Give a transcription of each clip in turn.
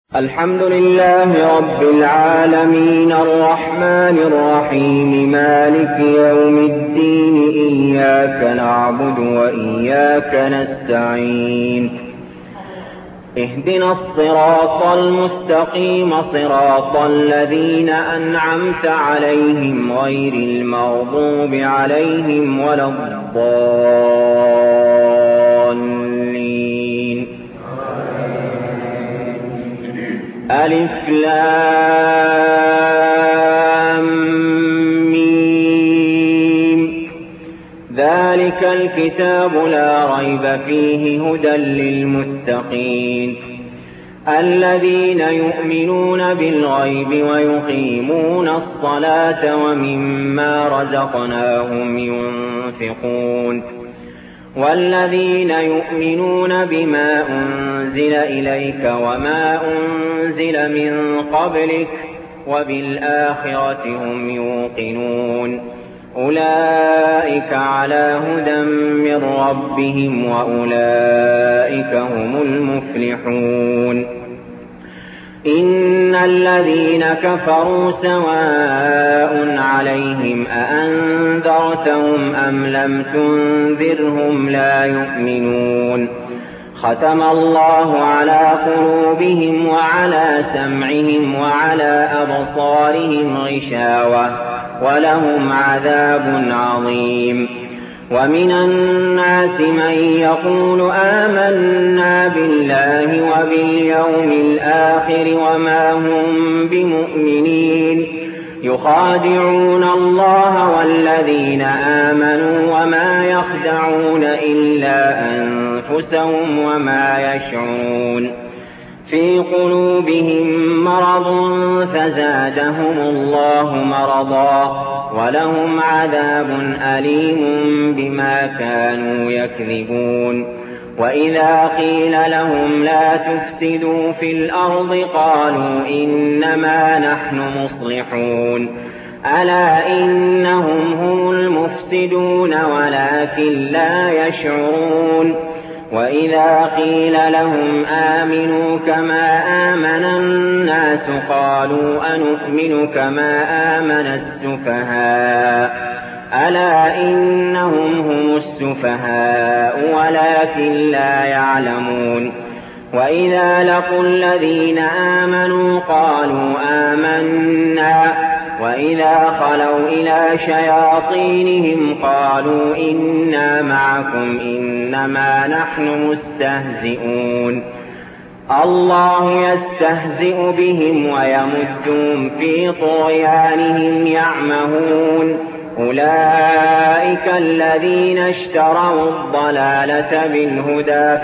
الحمد لله رب العالمين الرحمن الرحيم مالك يوم الدين إياك نعبد وإياك نستعين اهدنا الصراط المستقيم صراط الذين أنعمت عليهم غير المغضوب عليهم ولا الضالين ألف لام ميم ذلك الكتاب لا ريب فيه هدى للمتقين الذين يؤمنون بالغيب ويقيمون الصلاة ومما رزقناهم ينفقون والذين يؤمنون بما أنزل إليك وما أنزل من قبلك وبالآخرة هم يوقنون أولئك على هدى من ربهم وأولئك هم المفلحون إن الذين كفروا سواء عليهم أأنذرتهم أم لم تنذرهم لا يؤمنون ختم الله على قلوبهم وعلى سمعهم وعلى أبصارهم غشاوة ولهم عذاب عظيم ومن الناس من يقول آمنا بالله وباليوم الآخر وما هم بمؤمنين يخادعون الله والذين آمنوا وما يخدعون إلا أنفسهم وما يشعرون في قلوبهم مرض فزادهم الله مرضا ولهم عذاب أليم بما كانوا يكذبون وإذا قيل لهم لا تفسدوا في الأرض قالوا إنما نحن مصلحون ألا إنهم هم المفسدون ولكن لا يشعرون وإذا قيل لهم آمنوا كما آمن الناس قالوا أنؤمن كما آمن السفهاء ألا إنهم هم السفهاء ولكن لا يعلمون وإذا لقوا الذين آمنوا قالوا آمنا وإذا خلوا إلى شياطينهم قالوا إنا معكم إنما نحن مستهزئون الله يستهزئ بهم ويمدهم في طغيانهم يعمهون أولئك الذين اشتروا الضلالة بالهدى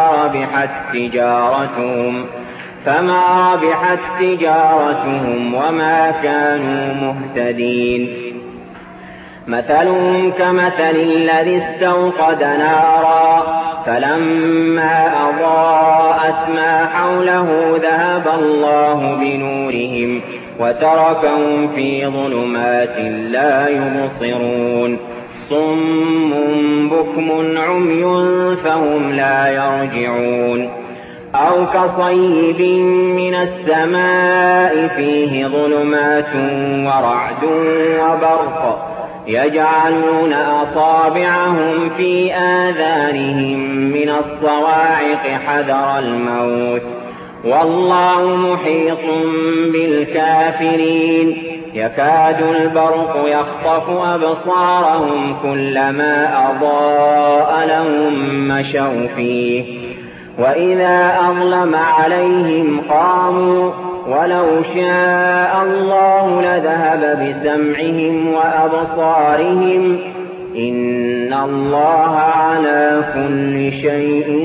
فما ربحت تجارتهم وما كانوا مهتدين مثلهم كمثل الذي استوقد نارا فلما أضاءت ما حوله ذهب الله بنورهم وتركهم في ظلمات لا يبصرون صم بكم عمي فهم لا يرجعون أو كصيب من السماء فيه ظلمات ورعد وبرق يجعلون أصابعهم في آذانهم من الصواعق حذر الموت والله محيط بالكافرين يكاد البرق يخطف أبصارهم كلما أضاء لهم مشوا فيه وإذا أظلم عليهم قاموا ولو شاء الله لذهب بسمعهم وأبصارهم إن الله على كل شيء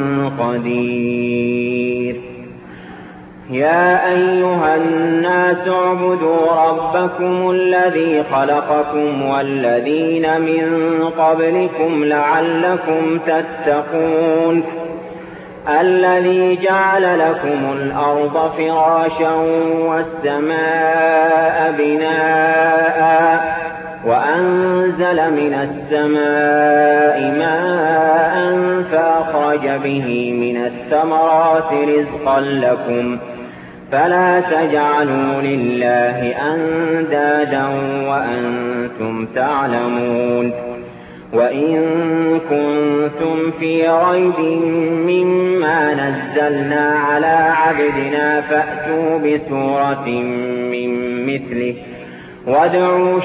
قدير يا أيها الناس اعبدوا ربكم الذي خلقكم والذين من قبلكم لعلكم تتقون الذي جعل لكم الأرض فراشا والسماء بناء وأنزل من السماء ماء فأخرج به من الثمرات رزقا لكم فلا تجعلوا لله أندادا وأنتم تعلمون. وإن كنتم في ريب مما نزلنا على عبدنا فأتوا بسورة من مثله وادعوا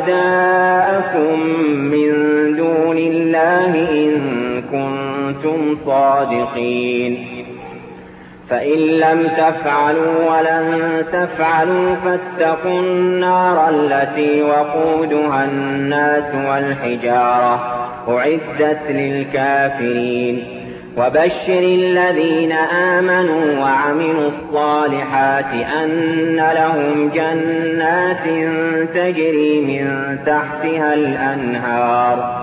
شهداءكم من دون الله إن كنتم صادقين. فإن لم تفعلوا ولن تفعلوا فاتقوا النار التي وقودها الناس والحجارة أعدت للكافرين. وبشر الذين آمنوا وعملوا الصالحات أن لهم جنات تجري من تحتها الأنهار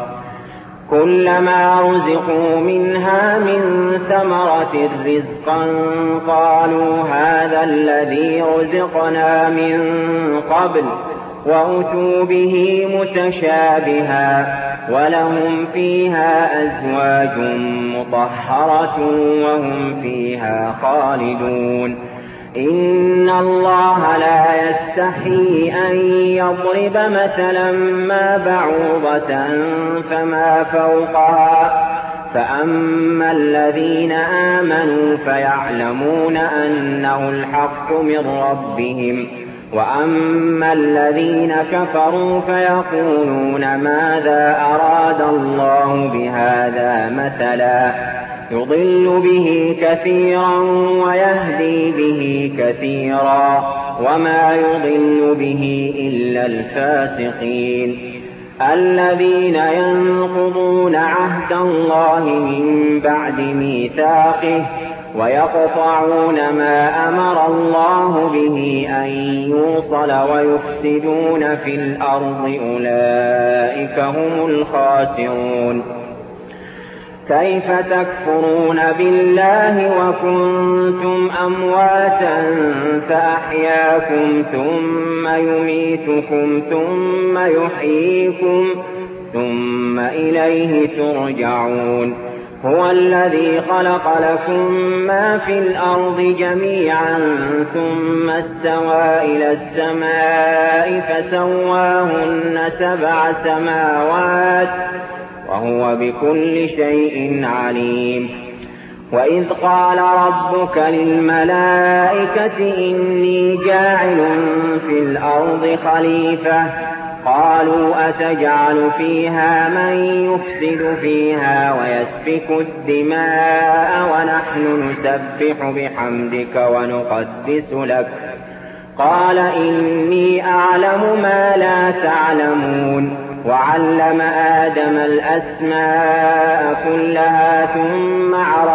كلما رزقوا منها من ثمرة رزقا قالوا هذا الذي رزقنا من قبل وأتوا به متشابها ولهم فيها أزواج مطهرة وهم فيها خالدون. إن الله لا يستحيي أن يضرب مثلا ما بعوضة فما فوقها فأما الذين آمنوا فيعلمون أنه الحق من ربهم وأما الذين كفروا فيقولون ماذا أراد الله بهذا مثلا يضل به كثيرا ويهدي به كثيرا وما يضل به إلا الفاسقين الذين ينقضون عهد الله من بعد ميثاقه ويقطعون ما أمر الله به أن يوصل ويفسدون في الأرض أولئك هم الخاسرون. كيف تكفرون بالله وكنتم أمواتا فأحياكم ثم يميتكم ثم يحييكم ثم إليه ترجعون. هو الذي خلق لكم ما في الأرض جميعا ثم استوى إلى السماء فسواهن 7 سماوات وهو بكل شيء عليم. وإذ قال ربك للملائكة إني جاعل في الأرض خليفة قالوا أتجعل فيها من يفسد فيها ويسفك الدماء ونحن نسبح بحمدك ونقدس لك قال إني أعلم ما لا تعلمون. وعلم آدم الأسماء كلها ثم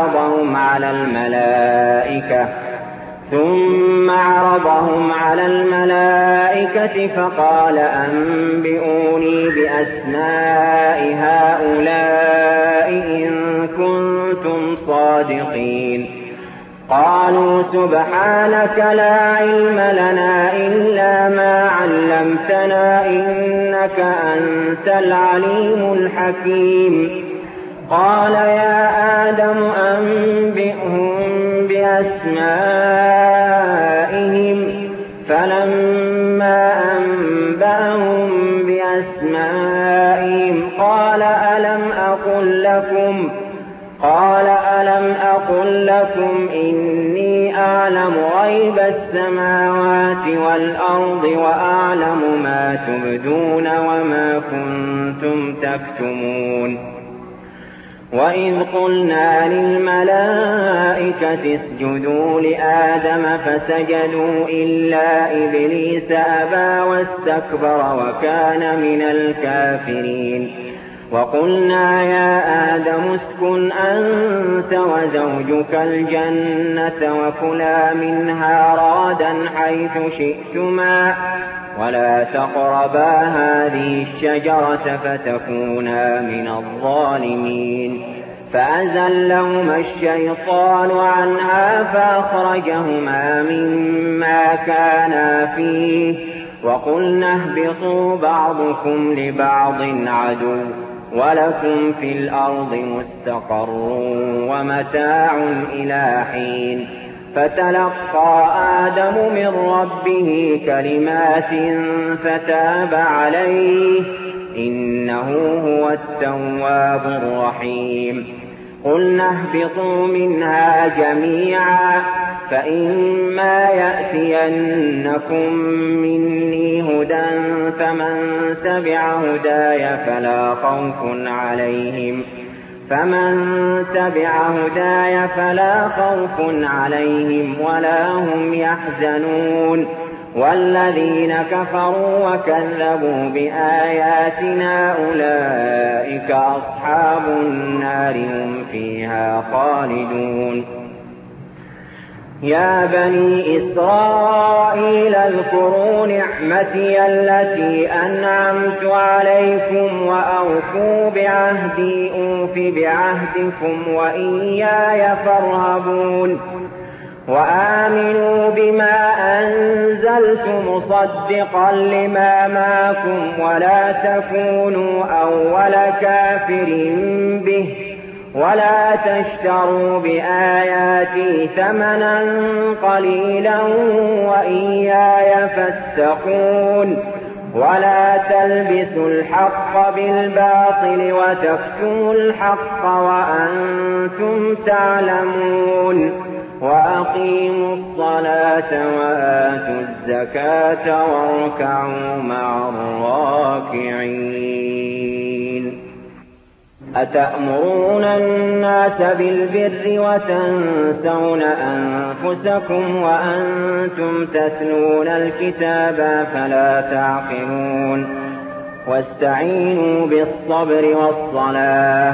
عرضهم على الملائكة فقال أنبئوني بأسماء هؤلاء إن كنتم صادقين. قالوا سبحانك لا علم لنا إلا ما علمتنا إنك أنت العليم الحكيم. قال يا آدم أنبئهم بأسمائهم فلما أنبأهم بأسمائهم قال ألم أقل لكم إني أعلم غيب السماوات والأرض وأعلم ما تبدون وما كنتم تكتمون. وإذ قلنا للملائكة اسجدوا لآدم فسجدوا إلا إبليس أبى واستكبر وكان من الكافرين. وقلنا يا آدم اسكن أنت وزوجك الجنة وكلا منها رغدا حيث شئتما ولا تقربا هذه الشجرة فتكونا من الظالمين. فأزلهما الشيطان عنها فأخرجهما مما كانا فيه وقلنا اهبطوا بعضكم لبعض عدو ولكم في الأرض مستقر ومتاع إلى حين. فتلقى آدم من ربه كلمات فتاب عليه إنه هو التواب الرحيم قلنا اهبطوا منها جميعا فإما يأتينكم مني هدى فمن تبع هداي فلا خوف عليهم ولا هم يحزنون والذين كفروا وكذبوا بآياتنا أولئك أصحاب النار هم فيها خالدون يا بني إسرائيل اذكروا نعمتي التي أنعمت عليكم وأوفوا بعهدي أوف بعهدكم وإياي فارهبون وآمنوا بما أنزلت مصدقا لما معكم ولا تكونوا أول كافر به ولا تشتروا بآياتي ثمنا قليلا وإياي فاتقون ولا تلبسوا الحق بالباطل وتكتموا الحق وأنتم تعلمون وأقيموا الصلاة وآتوا الزكاة واركعوا مع الراكعين أتأمرون الناس بالبر وتنسون أنفسكم وأنتم تتلون الكتاب فلا تعقلون واستعينوا بالصبر والصلاة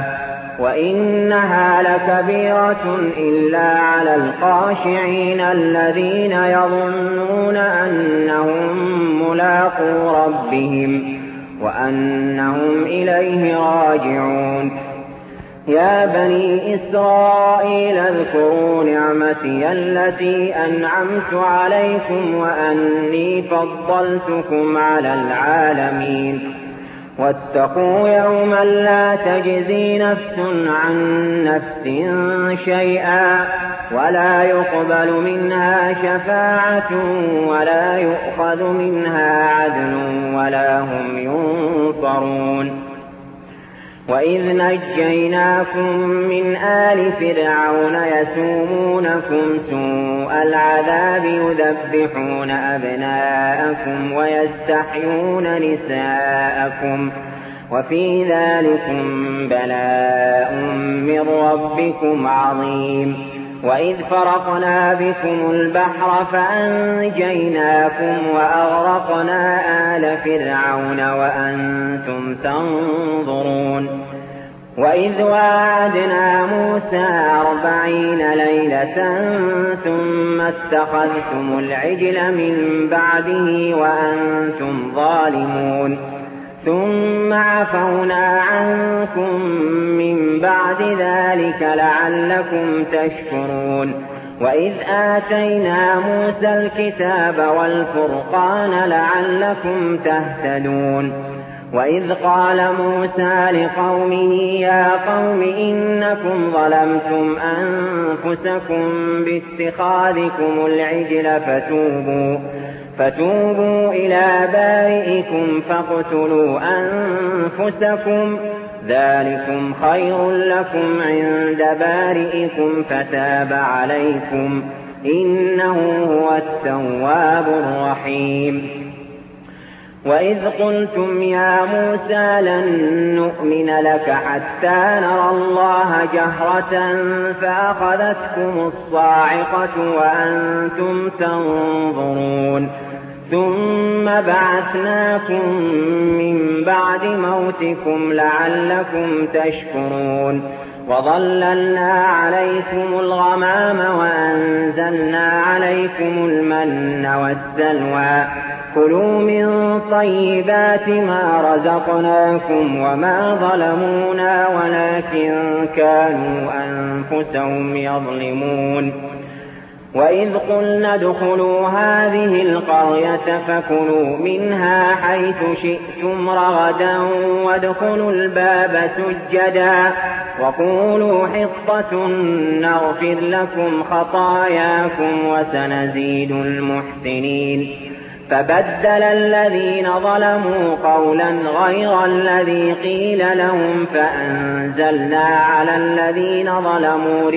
وإنها لكبيرة إلا على الخاشعين الذين يظنون أنهم ملاقو ربهم وأنهم إليه راجعون يا بني إسرائيل اذكروا نعمتي التي أنعمت عليكم وأني فضلتكم على العالمين واتقوا يوما لا تجزي نفس عن نفس شيئا ولا يقبل منها شفاعة ولا يؤخذ منها عدل ولا هم ينصرون وإذ نجيناكم من آل فرعون يسومونكم سوء العذاب يذبحون أبناءكم ويستحيون نساءكم وفي ذلكم بلاء من ربكم عظيم وإذ فرقنا بكم البحر فأنجيناكم وأغرقنا آل فرعون وأنتم تنظرون وإذ واعدنا موسى 40 ليلة ثم اتخذتم العجل من بعده وأنتم ظالمون ثم عفونا عنكم من بعد ذلك لعلكم تشكرون وإذ آتينا موسى الكتاب والفرقان لعلكم تهتدون وإذ قال موسى لقومه يا قوم إنكم ظلمتم أنفسكم باتخاذكم العجل فتوبوا إلى بارئكم فاقتلوا أنفسكم ذلكم خير لكم عند بارئكم فتاب عليكم إنه هو التواب الرحيم وإذ قلتم يا موسى لن نؤمن لك حتى نرى الله جهرة فأخذتكم الصاعقة وأنتم تنظرون ثم بعثناكم من بعد موتكم لعلكم تشكرون وظللنا عليكم الغمام وأنزلنا عليكم المن والسلوى كلوا من طيبات ما رزقناكم وما ظلمونا ولكن كانوا أنفسهم يظلمون وإذ قلنا ادخلوا هذه القرية فكلوا منها حيث شئتم رغدا وادخلوا الباب سجدا وقولوا حطة نغفر لكم خطاياكم وسنزيد المحسنين. فبدل الذين ظلموا قولا غير الذي قيل لهم فأنزلنا على الذين ظلموا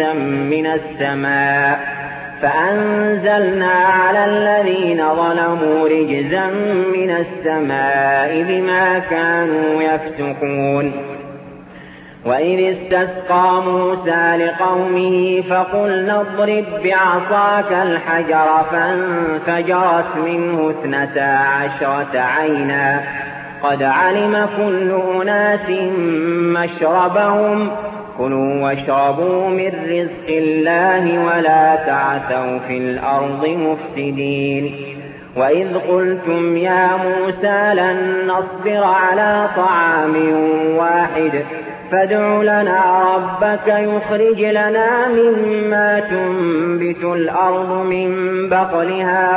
رجزا من السماء بما كانوا يفسقون. وإذ استسقى موسى لقومه فقلنا اضرب بعصاك الحجر فانفجرت منه 12 عينا قد علم كل أناس مشربهم كلوا واشربوا من رزق الله ولا تعثوا في الأرض مفسدين. وإذ قلتم يا موسى لن نصبر على طعام واحد فادع لنا ربك يخرج لنا مما تنبت الأرض من بقلها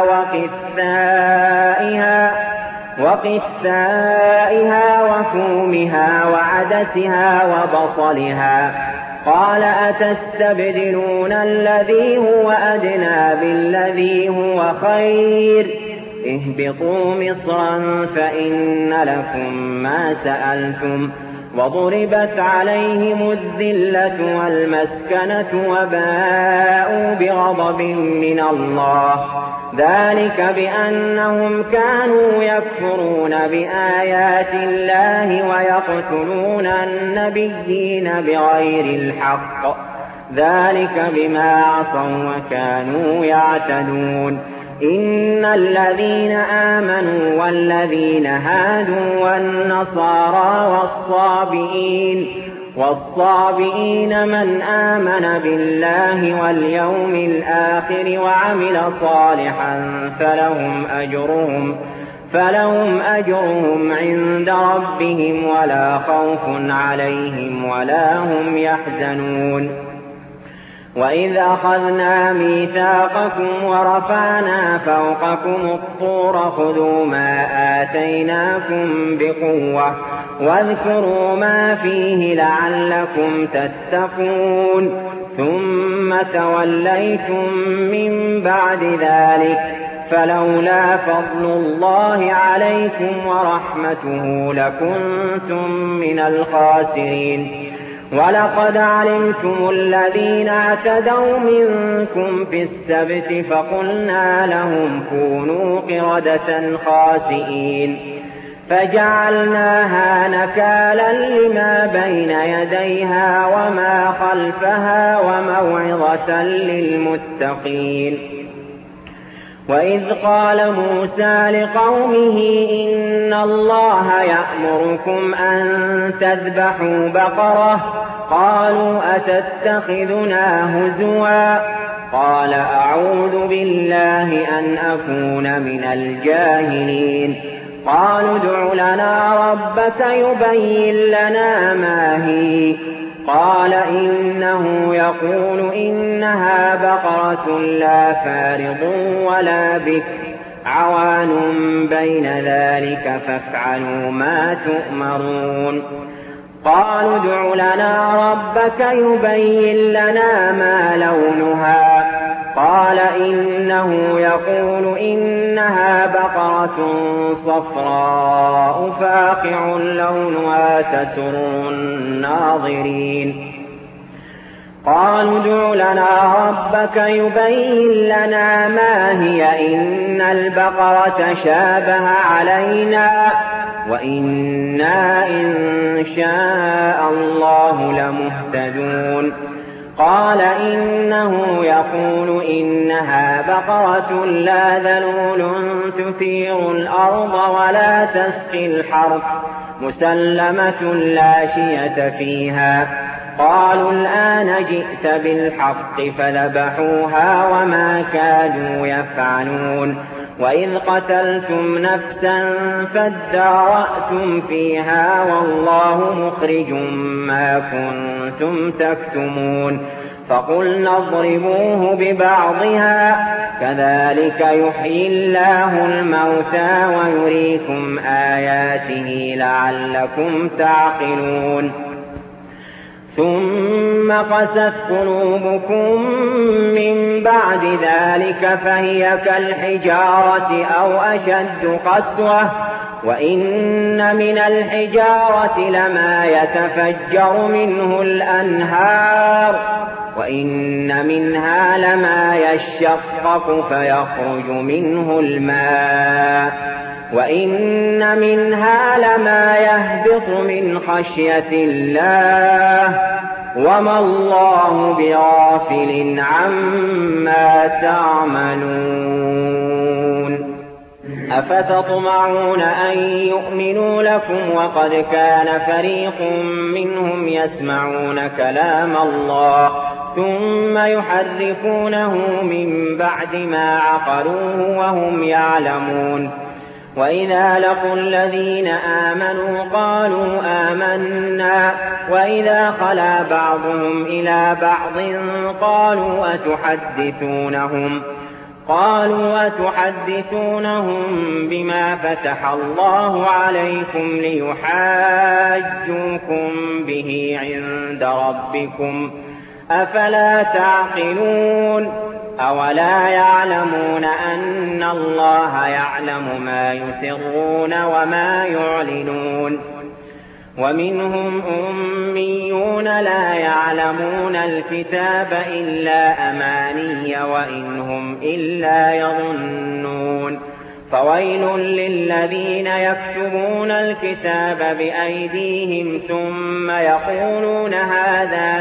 وقثائها وفومها وعدسها وبصلها قال أتستبدلون الذي هو أدنى بالذي هو خير اهبطوا مصرا فإن لكم ما سألتم وضربت عليهم الذلة والمسكنة وباءوا بغضب من الله ذلك بأنهم كانوا يكفرون بآيات الله ويقتلون النبيين بغير الحق ذلك بما عصوا وكانوا يعتدون. إن الذين آمنوا والذين هادوا والنصارى والصابئين من آمن بالله واليوم الآخر وعمل صالحا فلهم أجرهم عند ربهم ولا خوف عليهم ولا هم يحزنون. وإذ أخذنا ميثاقكم ورفعنا فوقكم الطور خذوا ما آتيناكم بقوة واذكروا ما فيه لعلكم تتقون ثم توليتم من بعد ذلك فلولا فضل الله عليكم ورحمته لكنتم من الخاسرين. ولقد علمتم الذين اعتدوا منكم في السبت فقلنا لهم كونوا قردة خاسئين فجعلناها نكالا لما بين يديها وما خلفها وموعظة للمتقين. وإذ قال موسى لقومه إن الله يأمركم أن تذبحوا بقرة قالوا أتتخذنا هزوا قال أعوذ بالله أن أكون من الجاهلين. قالوا ادع لنا ربك يبين لنا ما هي قال إنه يقول إنها بقرة لا فارض ولا بكر عوان بين ذلك فافعلوا ما تؤمرون. قالوا ادع لنا ربك يبين لنا ما لونها قال إنه يقول إنها بقرة صفراء فاقع لونها تسر الناظرين. قالوا ادع لنا ربك يبين لنا ما هي إن البقرة شابه علينا وإنا إن شاء الله لمهتدون. قال إنه يقول إنها بقرة لا ذلول تثير الأرض ولا تسقي الحرث مسلمة لا شية فيها. قالوا الآن جئت بالحق فذبحوها وما كادوا يفعلون. وإذ قتلتم نفسا فادارأتم فيها والله مخرج ما كنتم تكتمون. فقلنا اضربوه ببعضها كذلك يحيي الله الموتى ويريكم آياته لعلكم تعقلون. ثم قست قلوبكم من بعد ذلك فهي كالحجارة أو أشد قسوة وإن من الحجارة لما يتفجر منه الأنهار وإن منها لما يشقق فيخرج منه الماء وإن منها لما يهبط من خشية الله وما الله بغافل عما تعملون أفتطمعون أن يؤمنوا لكم وقد كان فريق منهم يسمعون كلام الله ثم يحرفونه من بعد ما عقلوه وهم يعلمون وإذا لقوا الذين آمنوا قالوا آمنا وإذا خلا بعضهم إلى بعض قالوا أتحدثونهم بما فتح الله عليكم ليحاجوكم به عند ربكم أفلا تعقلون أولا يعلمون أن الله يعلم ما يسرون وما يعلنون ومنهم أميون لا يعلمون الكتاب إلا أماني وإن هم إلا يظنون فويل للذين يكتبون الكتاب بأيديهم ثم يقولون هذا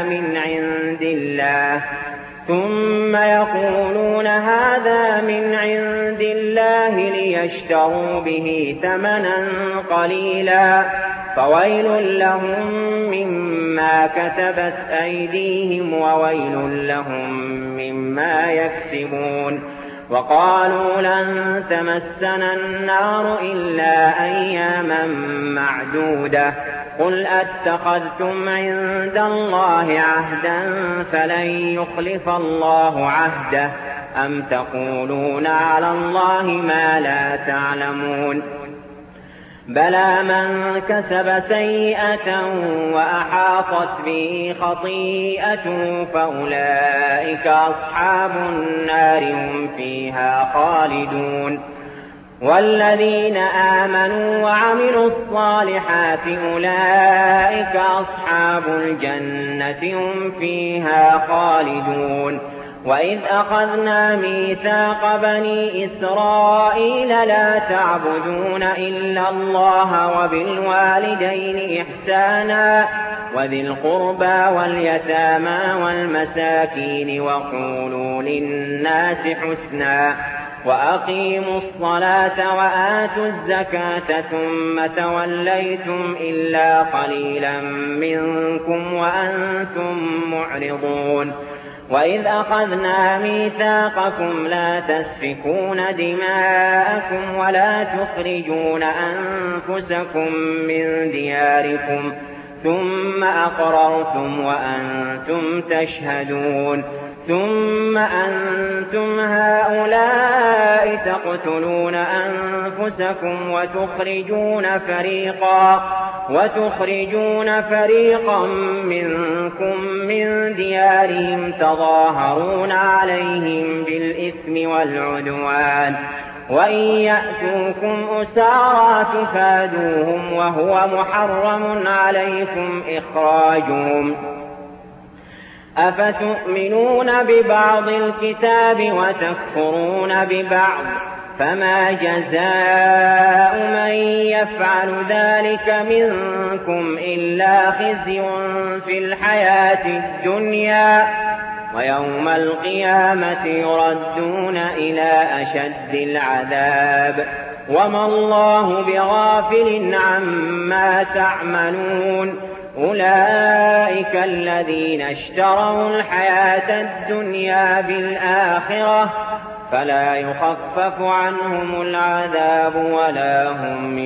من عند الله ليشتروا به ثمنا قليلا فويل لهم مما كتبت أيديهم وويل لهم مما يكسبون وقالوا لن تمسنا النار إلا أياما معدودة قل أتخذتم عند الله عهدا فلن يخلف الله عهده أم تقولون على الله ما لا تعلمون بلى من كسب سيئة وأحاطت به خطيئته فأولئك أصحاب النار هم فيها خالدون والذين آمنوا وعملوا الصالحات أولئك أصحاب الجنة هم فيها خالدون وإذ أخذنا ميثاق بني إسرائيل لا تعبدون إلا الله وبالوالدين إحسانا وذي القربى واليتامى والمساكين وقولوا للناس حسنا وأقيموا الصلاة وآتوا الزكاة ثم توليتم إلا قليلا منكم وأنتم معرضون وإذ أخذنا ميثاقكم لا تسفكون دماءكم ولا تخرجون أنفسكم من دياركم ثم أقررتم وأنتم تشهدون ثم أنتم هؤلاء تقتلون أنفسكم وتخرجون فريقا منكم من ديارهم تظاهرون عليهم بالإثم والعدوان وإن يأتوكم أسارى تفادوهم وهو محرم عليكم إخراجهم أفتؤمنون ببعض الكتاب وتكفرون ببعض فما جزاء من يفعل ذلك منكم إلا خزي في الحياة الدنيا ويوم القيامة يردون إلى أشد العذاب وما الله بغافل عما تعملون أولئك الذين اشتروا الحياة الدنيا بالآخرة فلا يخفف عنهم العذاب ولا هم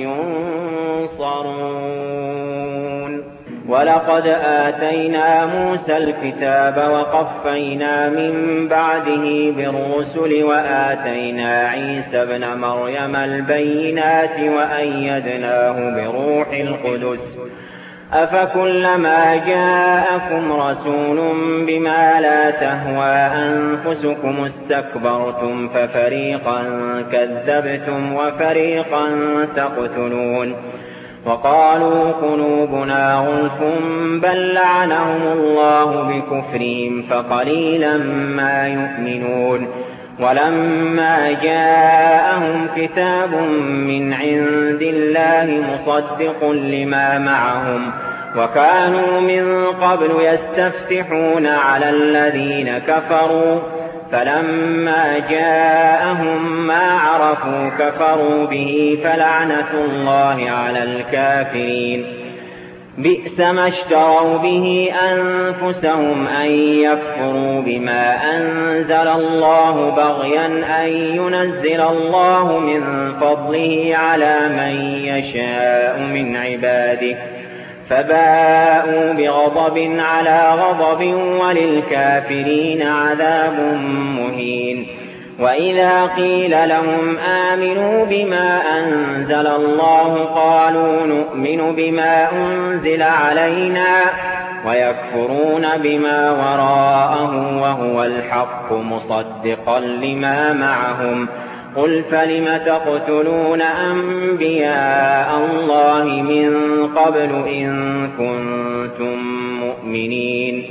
ينصرون ولقد آتينا موسى الكتاب وقفينا من بعده بالرسل وآتينا عيسى ابن مريم البينات وأيدناه بروح القدس أفكلما جاءكم رسول بما لا تهوى أنفسكم استكبرتم ففريقا كذبتم وفريقا تقتلون وقالوا قلوبنا غلف بل لعنهم الله بكفرهم فقليلا ما يؤمنون ولما جاءهم كتاب من عند الله مصدق لما معهم وكانوا من قبل يستفتحون على الذين كفروا فلما جاءهم ما عرفوا كفروا به فلعنة الله على الكافرين بئس ما اشتروا به أنفسهم أن يكفروا بما أنزل الله بغيا أن ينزل الله من فضله على من يشاء من عباده فباءوا بغضب على غضب وللكافرين عذاب مهين وإذا قيل لهم آمنوا بما أنزل الله قالوا نؤمن بما أنزل علينا ويكفرون بما وراءه وهو الحق مصدقا لما معهم قل فلم تقتلون أنبياء الله من قبل إن كنتم مؤمنين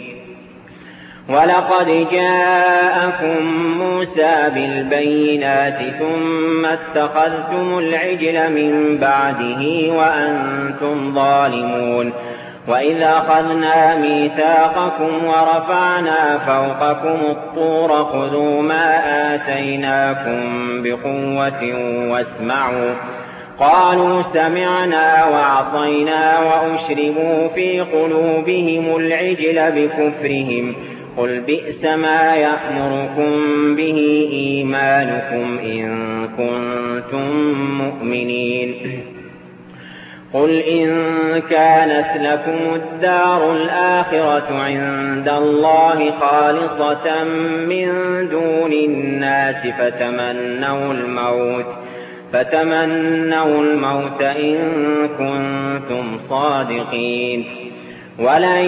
ولقد جاءكم موسى بالبينات ثم اتخذتم العجل من بعده وأنتم ظالمون وإذا أخذنا ميثاقكم ورفعنا فوقكم الطور خذوا ما آتيناكم بقوة واسمعوا قالوا سمعنا وعصينا وأشربوا في قلوبهم العجل بكفرهم قل بئس ما يأمركم به إيمانكم إن كنتم مؤمنين قل إن كانت لكم الدار الآخرة عند الله خالصة من دون الناس فتمنوا الموت إن كنتم صادقين ولن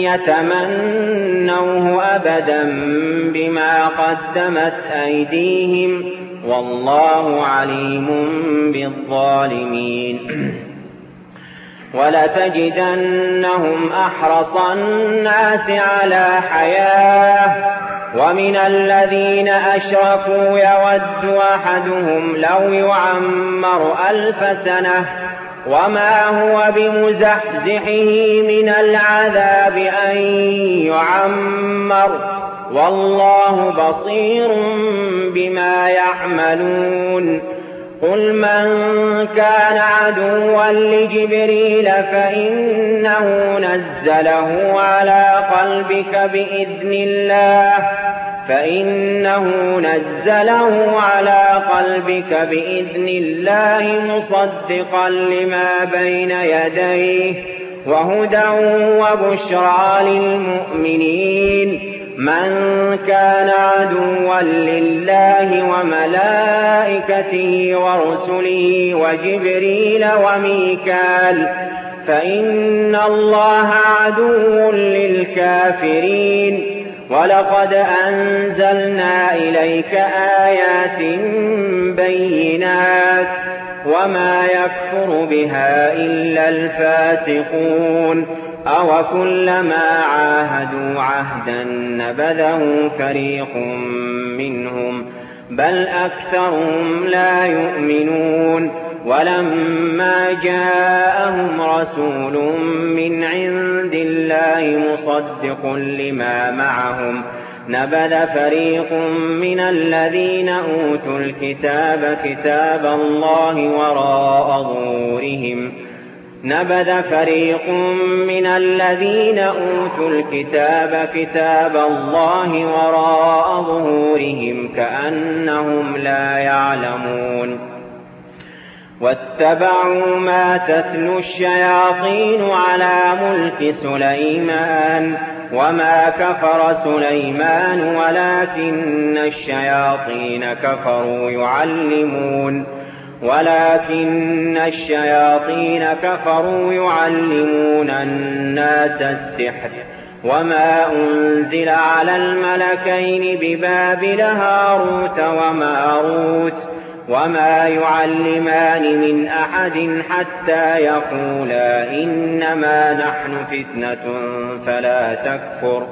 يتمنوه أبدا بما قدمت أيديهم والله عليم بالظالمين ولتجدنهم أحرص الناس على حياة ومن الذين أشركوا يود أحدهم لو يعمر 1000 سنة وما هو بمزحزحه من العذاب أن يعمر والله بصير بما يعملون قل من كان عدوا لجبريل فإنه نزله على قلبك بإذن الله مصدقا لما بين يديه وهدى وبشرى للمؤمنين من كان عدوا لله وملائكته ورسله وجبريل وميكال فإن الله عدو للكافرين ولقد أنزلنا إليك آيات بينات وما يكفر بها إلا الفاسقون أوكلما عاهدوا عهدا نبذه فريق منهم بل أكثرهم لا يؤمنون ولما جاءهم رسول من عند الله مصدق لما معهم نبذ فريق من الذين أوتوا الكتاب كتاب الله وراء ظهورهم كأنهم لا يعلمون واتبعوا ما تتلو الشياطين على ملك سليمان وما كفر سليمان ولكن الشياطين كفروا يعلمون ولكن الشياطين كفروا يعلمون الناس السحر وما أنزل على الملكين ببابل هاروت وماروت وما يعلمان من أحد حتى يقولا إنما نحن فتنة فلا تكفر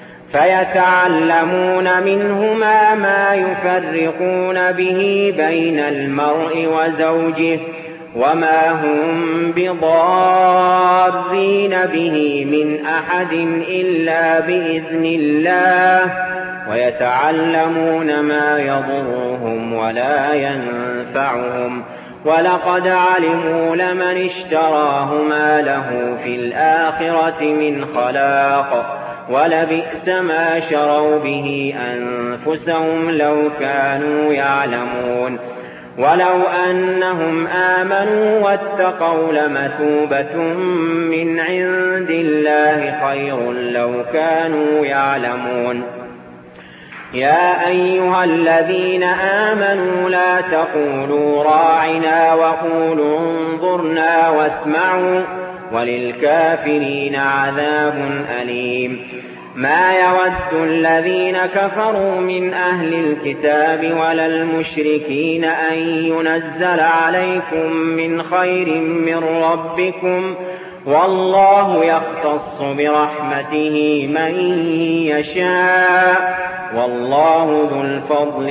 فيتعلمون منهما ما يفرقون به بين المرء وزوجه وما هم بضارين به من أحد إلا بإذن الله ويتعلمون ما يضرهم ولا ينفعهم ولقد علموا لمن اشتراه ما له في الآخرة من خلاق ولبئس ما شروا به أنفسهم لو كانوا يعلمون ولو أنهم آمنوا واتقوا لمثوبة من عند الله خير لو كانوا يعلمون يا أيها الذين آمنوا لا تقولوا راعنا وقولوا انظرنا واسمعوا وللكافرين عذاب أليم ما يود الذين كفروا من أهل الكتاب ولا المشركين أن ينزل عليكم من خير من ربكم والله يختص برحمته من يشاء والله ذو الفضل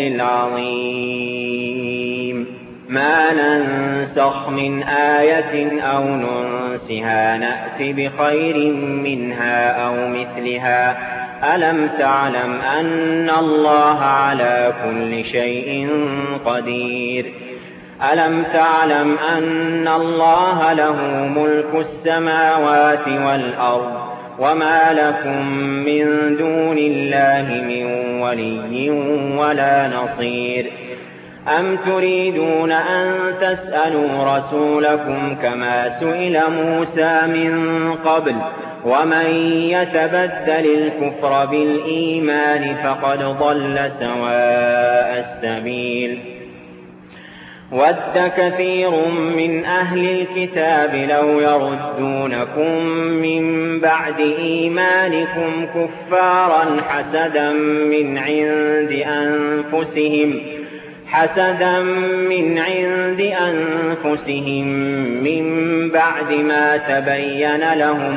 العظيم ما ننسخ من آية أو ننسها نأت بخير منها أو مثلها ألم تعلم أن الله على كل شيء قدير ألم تعلم أن الله له ملك السماوات والأرض وما لكم من دون الله من ولي ولا نصير أم تريدون أن تسألوا رسولكم كما سئل موسى من قبل ومن يتبدل الكفر بالإيمان فقد ضل سواء السبيل ود كثير من أهل الكتاب لو يردونكم من بعد إيمانكم كفارا حسدا من عند أنفسهم من بعد ما تبين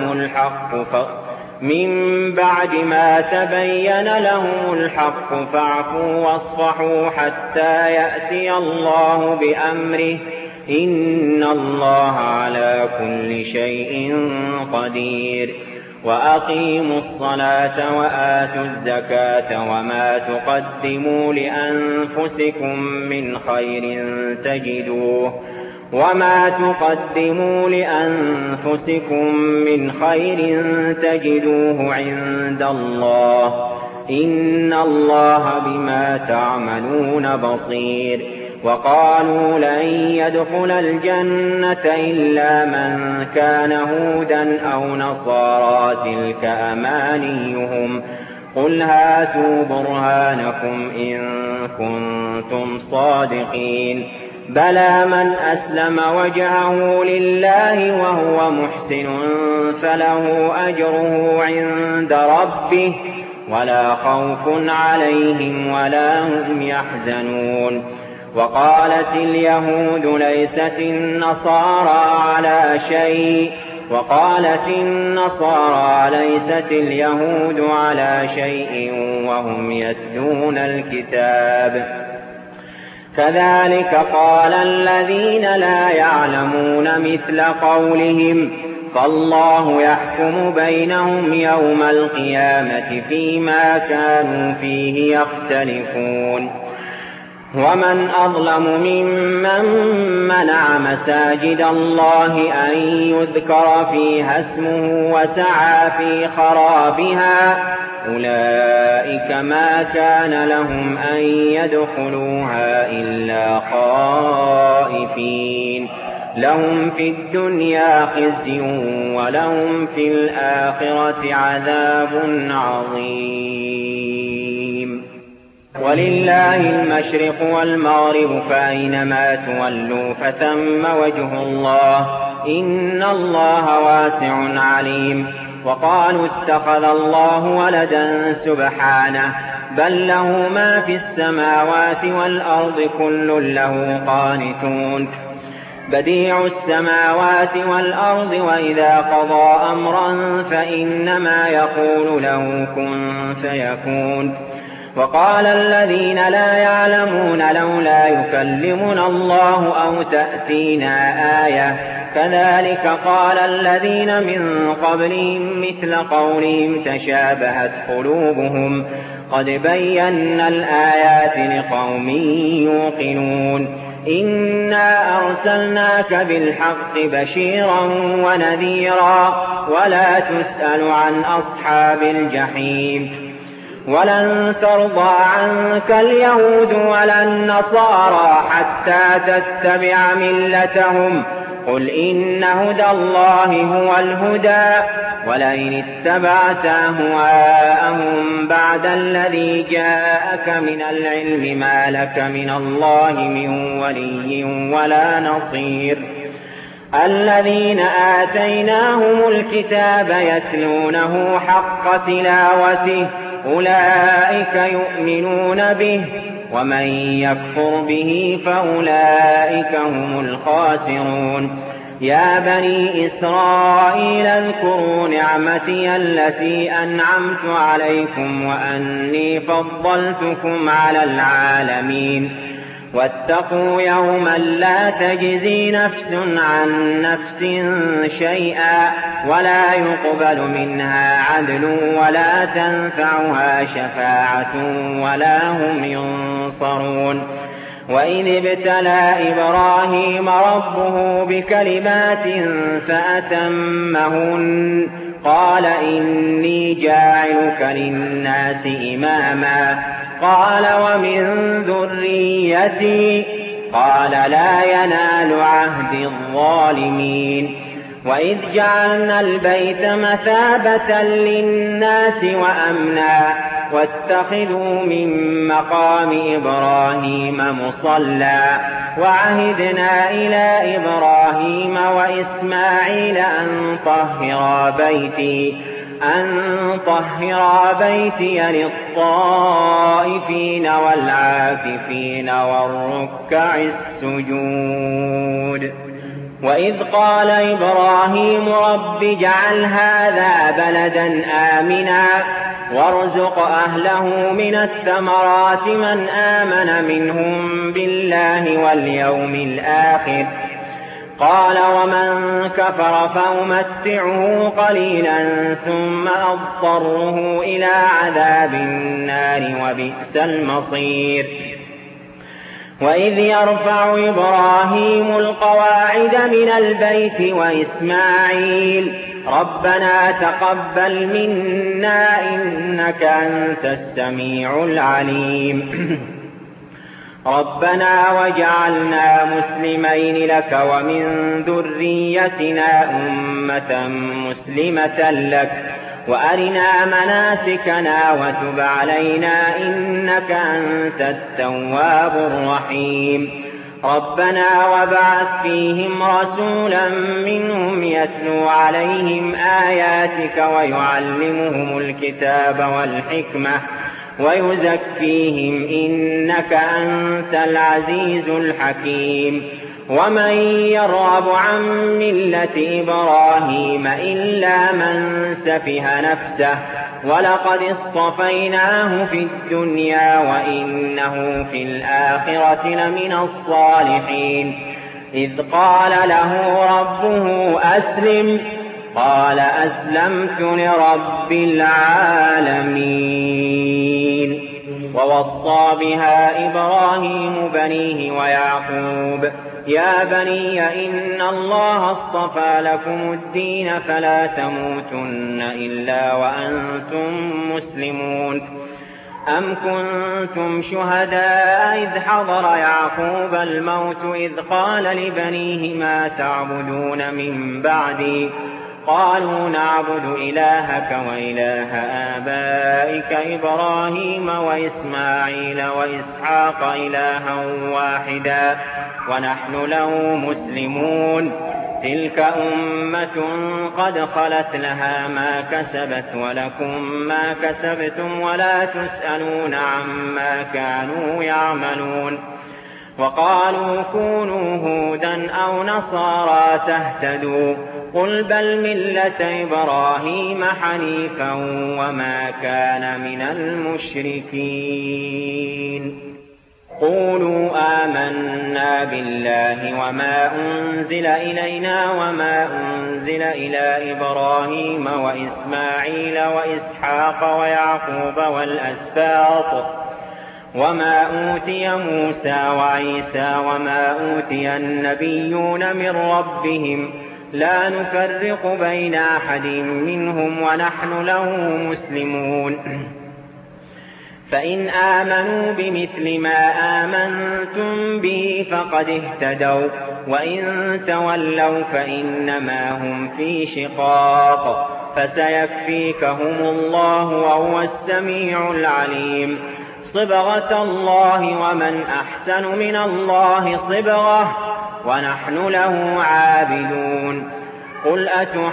لهم الحق فاعفوا واصفحوا حتى يأتي الله بأمره إن الله على كل شيء قدير وأقيموا الصلاة وآتوا الزكاة وما تقدموا لأنفسكم من خير تجدوه عند الله إن الله بما تعملون بصير وقالوا لن يدخل الجنة إلا من كان هودا أو نصارى تلك أمانيهم قل هاتوا برهانكم إن كنتم صادقين بلى من أسلم وجهه لله وهو محسن فله أجره عند ربه ولا خوف عليهم ولا هم يحزنون وقالت اليهود ليست اليهود على شيء وهم يتلون الكتاب كذلك قال الذين لا يعلمون مثل قولهم فالله يحكم بينهم يوم القيامة فيما كانوا فيه يختلفون ومن أظلم ممن منع مساجد الله أن يذكر فيها اسمه وسعى في خرابها أولئك ما كان لهم أن يدخلوها إلا خائفين لهم في الدنيا خزي ولهم في الآخرة عذاب عظيم ولله المشرق والمغرب فأينما تولوا فثم وجه الله إن الله واسع عليم. وقالوا اتخذ الله ولدا سبحانه بل له ما في السماوات والأرض كل له قانتون بديع السماوات والأرض وإذا قضى أمرا فإنما يقول له كن فيكون. وقال الذين لا يعلمون لولا يكلمنا الله أو تأتينا آية كذلك قال الذين من قبلهم مثل قولهم تشابهت قلوبهم قد بينا الآيات لقوم يوقنون. إنا أرسلناك بالحق بشيرا ونذيرا ولا تسأل عن أصحاب الجحيم. ولن ترضى عنك اليهود ولا النصارى حتى تتبع ملتهم قل إن هدى الله هو الهدى ولئن اتبعت أهواءهم بعد الذي جاءك من العلم ما لك من الله من ولي ولا نصير. الذين آتيناهم الكتاب يتلونه حق تلاوته أولئك يؤمنون به ومن يكفر به فأولئك هم الخاسرون. يا بني إسرائيل اذكروا نعمتي التي أنعمت عليكم وأني فضلتكم على العالمين. واتقوا يوما لا تجزي نفس عن نفس شيئا ولا يقبل منها عدل ولا تنفعها شفاعة ولا هم ينصرون. وإذ ابتلى إبراهيم ربه بكلمات فأتمهن قال إني جاعلك للناس إماما قال ومن ذريتي قال لا ينال عهد الظالمين. وإذ جعلنا البيت مثابة للناس وأمنا واتخذوا من مقام إبراهيم مصلى وعهدنا إلى إبراهيم وإسماعيل أن طهرا بيتي للطائفين والعاكفين والركع السجود. وإذ قال إبراهيم رب اجعل هذا بلدا آمنا وارزق أهله من الثمرات من آمن منهم بالله واليوم الآخر قال ومن كفر فأمتعه قليلا ثم أضطره إلى عذاب النار وبئس المصير. وإذ يرفع إبراهيم القواعد من البيت وإسماعيل ربنا تقبل منا إنك أنت السميع العليم ربنا وجعلنا مسلمين لك ومن ذريتنا أمة مسلمة لك وأرنا مناسكنا وتب علينا إنك أنت التواب الرحيم. ربنا وابعث فيهم رسولا منهم يتلو عليهم آياتك ويعلمهم الكتاب والحكمة ويزكيهم إنك أنت العزيز الحكيم. ومن يرغب عن ملة إبراهيم إلا من سفه نفسه ولقد اصطفيناه في الدنيا وإنه في الآخرة لمن الصالحين. إذ قال له ربه أسلم قال أسلمت لرب العالمين. ووصى بها إبراهيم بنيه ويعقوب يا بني إن الله اصطفى لكم الدين فلا تموتن إلا وأنتم مسلمون. أم كنتم شهداء إذ حضر يعقوب الموت إذ قال لبنيه ما تعبدون من بعدي قالوا نعبد إلهك وإله آبائك إبراهيم وإسماعيل وإسحاق إلها واحدا ونحن له مسلمون تلك أمة قد خلت لها ما كسبت ولكم ما كسبتم ولا تسألون عما كانوا يعملون وقالوا كونوا هودا أو نصارى تهتدوا قل بل ملة إبراهيم حنيفا وما كان من المشركين قولوا آمنا بالله وما أنزل إلينا وما أنزل إلى إبراهيم وإسماعيل وإسحاق ويعقوب والأسباط وما أوتي موسى وعيسى وما أوتي النبيون من ربهم لا نفرق بين أحد منهم ونحن له مسلمون فإن آمنوا بمثل ما آمنتم به فقد اهتدوا وإن تولوا فإنما هم في شقاق فسيكفيكهم الله وهو السميع العليم صبغة الله ومن أحسن من الله صبغة ونحن له عابدون قل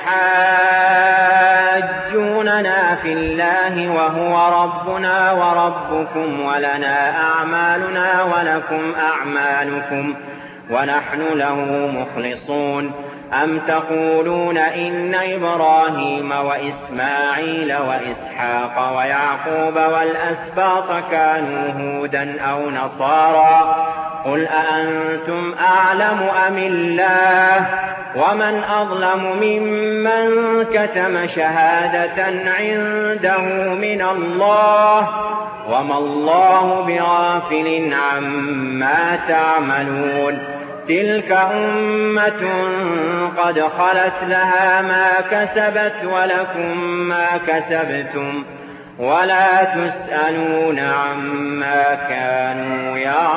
أتحاجوننا في الله وهو ربنا وربكم ولنا أعمالنا ولكم أعمالكم ونحن له مخلصون أم تقولون إن إبراهيم وإسماعيل وإسحاق ويعقوب والأسباط كانوا هودا أو نصارى قل أأنتم أعلم أم الله ومن أظلم ممن كتم شهادة عنده من الله وما الله بغافل عما تعملون تلك أمة قد خلت لها ما كسبت ولكم ما كسبتم ولا تسألون عما كانوا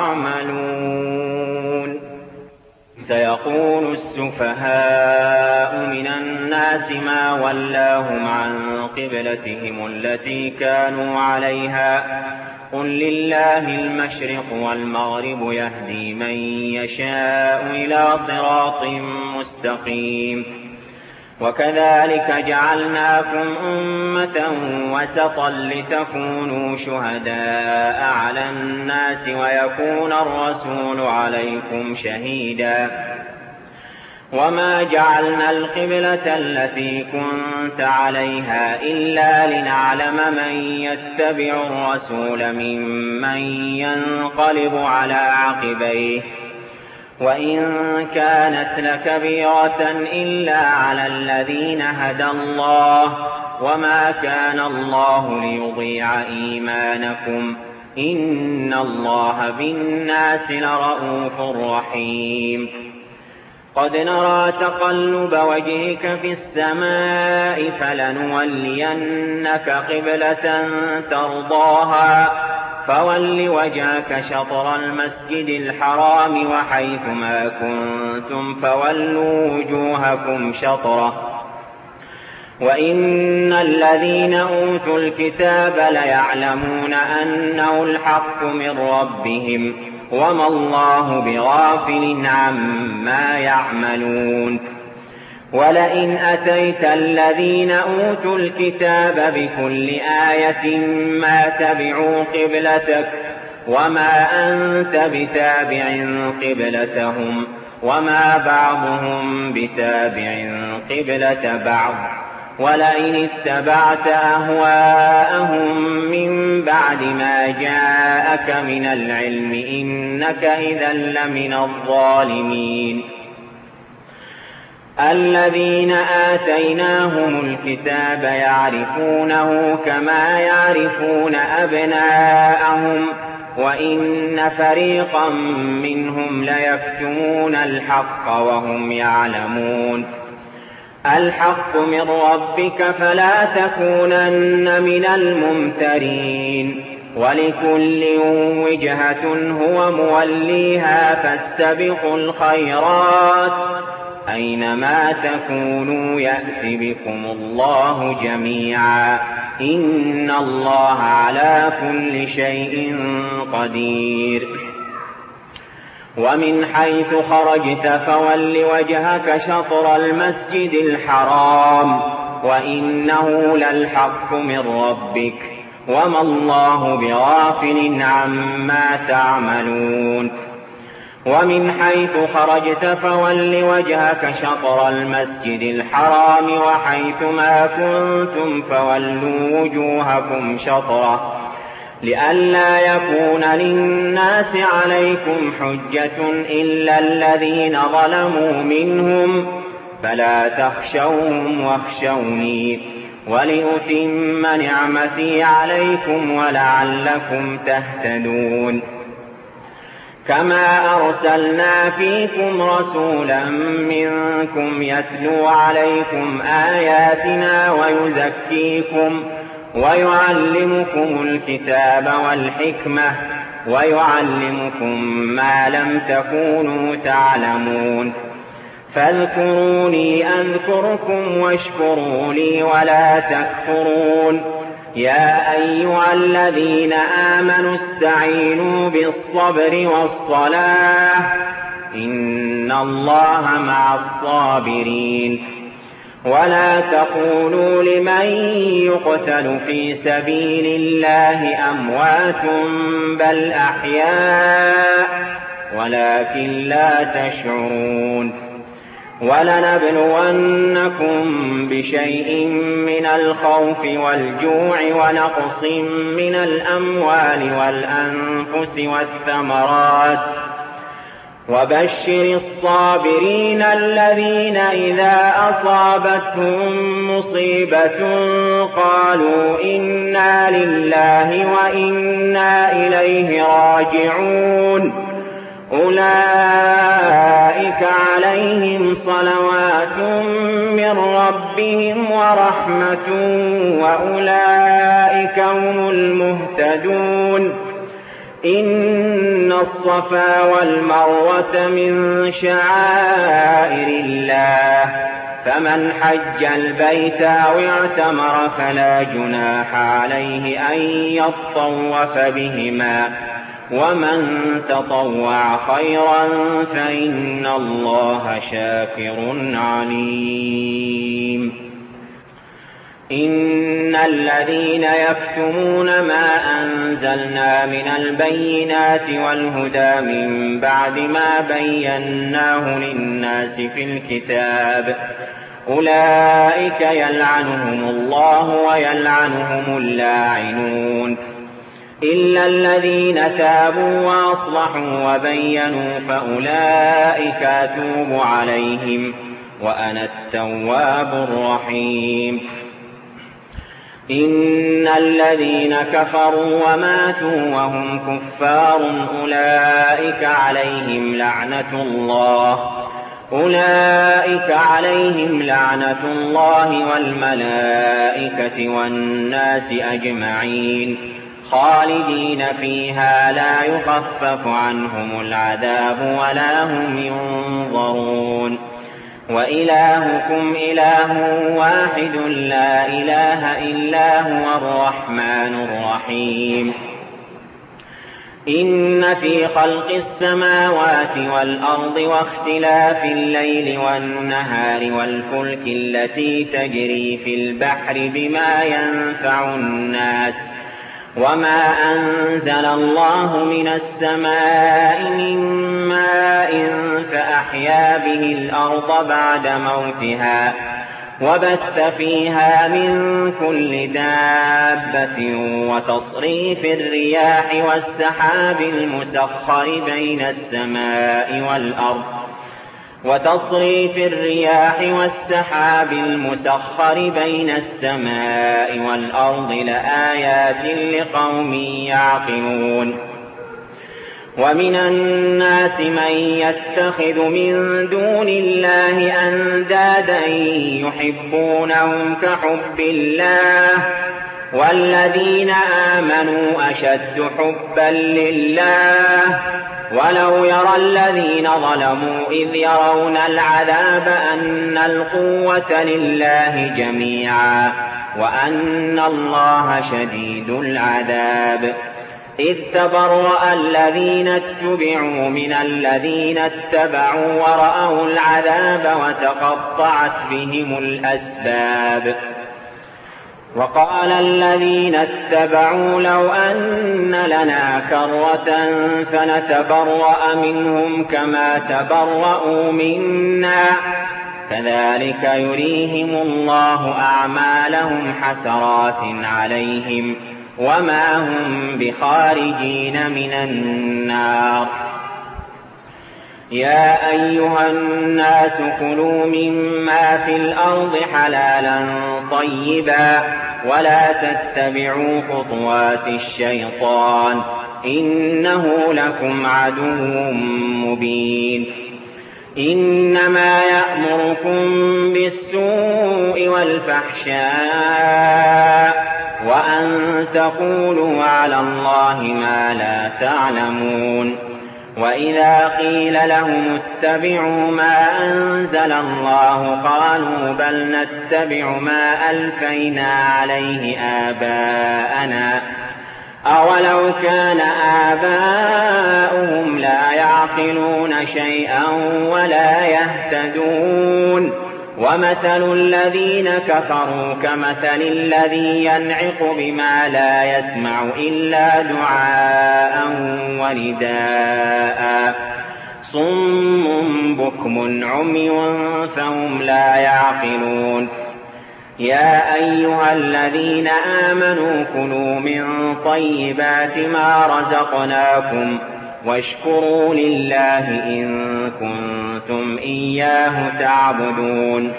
يعملون سيقول السفهاء من الناس ما ولاهم عن قبلتهم التي كانوا عليها قل لله المشرق والمغرب يهدي من يشاء إلى صراط مستقيم وكذلك جعلناكم أمة وسطا لتكونوا شهداء على الناس ويكون الرسول عليكم شهيدا وما جعلنا القبلة التي كنت عليها إلا لنعلم من يتبع الرسول ممن ينقلب على عقبيه وإن كانت لكبيرة إلا على الذين هدى الله وما كان الله ليضيع إيمانكم إن الله بالناس لرءوف رحيم قد نرى تقلب وجهك في السماء فلنولينك قبلة ترضاها فول وجهك شطر المسجد الحرام وحيث ما كنتم فولوا وجوهكم شطره وإن الذين أوتوا الكتاب ليعلمون أنه الحق من ربهم وما الله بغافل عما يعملون ولئن أتيت الذين أوتوا الكتاب بكل آية ما تبعوا قبلتك وما أنت بتابع قبلتهم وما بعضهم بتابع قبلة بعض ولئن اتبعت أهواءهم من بعد ما جاءك من العلم إنك إذا لمن الظالمين الذين آتيناهم الكتاب يعرفونه كما يعرفون أبناءهم وإن فريقا منهم ليكتمون الحق وهم يعلمون الحق من ربك فلا تكونن من الممترين ولكل وجهة هو موليها فاستبقوا الخيرات أينما تكونوا يأت بكم الله جميعا إن الله على كل شيء قدير ومن حيث خرجت فول وجهك شطر المسجد الحرام وإنه للحق من ربك وما الله بغافل عما تعملون ومن حيث خرجت فول وجهك شطر المسجد الحرام وحيث ما كنتم فولوا وجوهكم شطره لئلا يكون للناس عليكم حجة إلا الذين ظلموا منهم فلا تخشوهم واخشوني ولأتم نعمتي عليكم ولعلكم تهتدون كما أرسلنا فيكم رسولا منكم يتلو عليكم آياتنا ويزكيكم ويعلمكم الكتاب والحكمة ويعلمكم ما لم تكونوا تعلمون فاذكروني أذكركم واشكروا لي ولا تكفرون يا أيها الذين آمنوا استعينوا بالصبر والصلاة إن الله مع الصابرين ولا تقولوا لمن يقتل في سبيل الله أموات بل أحياء ولكن لا تشعرون ولنبلونكم بشيء من الخوف والجوع ونقص من الأموال والأنفس والثمرات وبشر الصابرين الذين إذا أصابتهم مصيبة قالوا إنا لله وإنا إليه راجعون أولئك عليهم صلوات من ربهم ورحمة وأولئك هم المهتدون إن الصفا والمروة من شعائر الله فمن حج البيت أو اعتمر فلا جناح عليه أن يطوف بهما ومن تطوع خيرا فإن الله شاكر عليم إن الذين يكتمون ما أنزلنا من البينات والهدى من بعد ما بيناه للناس في الكتاب أولئك يلعنهم الله ويلعنهم اللاعنون إلا الذين تابوا وأصلحوا وبينوا فأولئك أتوب عليهم وأنا التواب الرحيم إن الذين كفروا وماتوا وهم كفار أولئك عليهم لعنة الله والملائكة والناس أجمعين خالدين فيها لا يخفف عنهم العذاب ولا هم ينظرون وإلهكم إله واحد لا إله إلا هو الرحمن الرحيم إن في خلق السماوات والأرض واختلاف الليل والنهار والفلك التي تجري في البحر بما ينفع الناس وما أنزل الله من السماء من ماء فأحيا به الأرض بعد موتها وبث فيها من كل دابة وتصريف الرياح والسحاب المسخر بين السماء والأرض لآيات لقوم يعقلون ومن الناس من يتخذ من دون الله أندادا يحبونهم كحب الله والذين آمنوا أشد حبا لله ولو يرى الذين ظلموا إذ يرون العذاب أن القوة لله جميعا وأن الله شديد العذاب إذ تبرأ الذين اتبعوا من الذين اتبعوا ورأوا العذاب وتقطعت بهم الأسباب وقال الذين اتبعوا لو أن لنا كرة فنتبرأ منهم كما تبرأوا منا كذلك يريهم الله أعمالهم حسرات عليهم وما هم بخارجين من النار يا أيها الناس كلوا مما في الأرض حلالا طيبا ولا تتبعوا خطوات الشيطان إنه لكم عدو مبين إنما يأمركم بالسوء والفحشاء وأن تقولوا على الله ما لا تعلمون وإذا قيل لهم اتبعوا ما أنزل الله قالوا بل نتبع ما ألفينا عليه آباءنا أولو كان آباؤهم لا يعقلون شيئا ولا يهتدون ومثل الذين كفروا كمثل الذي ينعق بما لا يسمع إلا دعاء ونداء صم بكم عمي فهم لا يعقلون يا أيها الذين آمنوا كلوا من طيبات ما رزقناكم واشكروا لله إن كنتم إياه تعبدون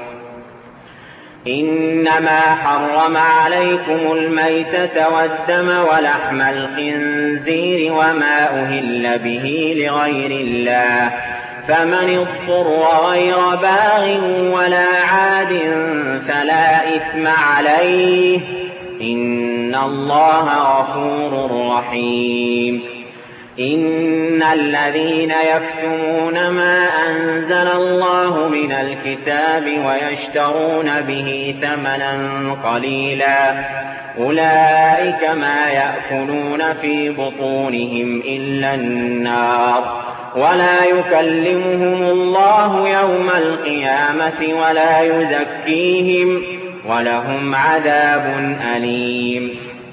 إنما حرم عليكم الميتة والدم ولحم الخنزير وما أهل به لغير الله فمن اضطر غير باغ ولا عاد فلا إثم عليه إن الله غفور رحيم إن الذين يكتمون ما أنزل الله من الكتاب ويشترون به ثمنا قليلا أولئك ما يأكلون في بطونهم إلا النار ولا يكلمهم الله يوم القيامة ولا يزكيهم ولهم عذاب أليم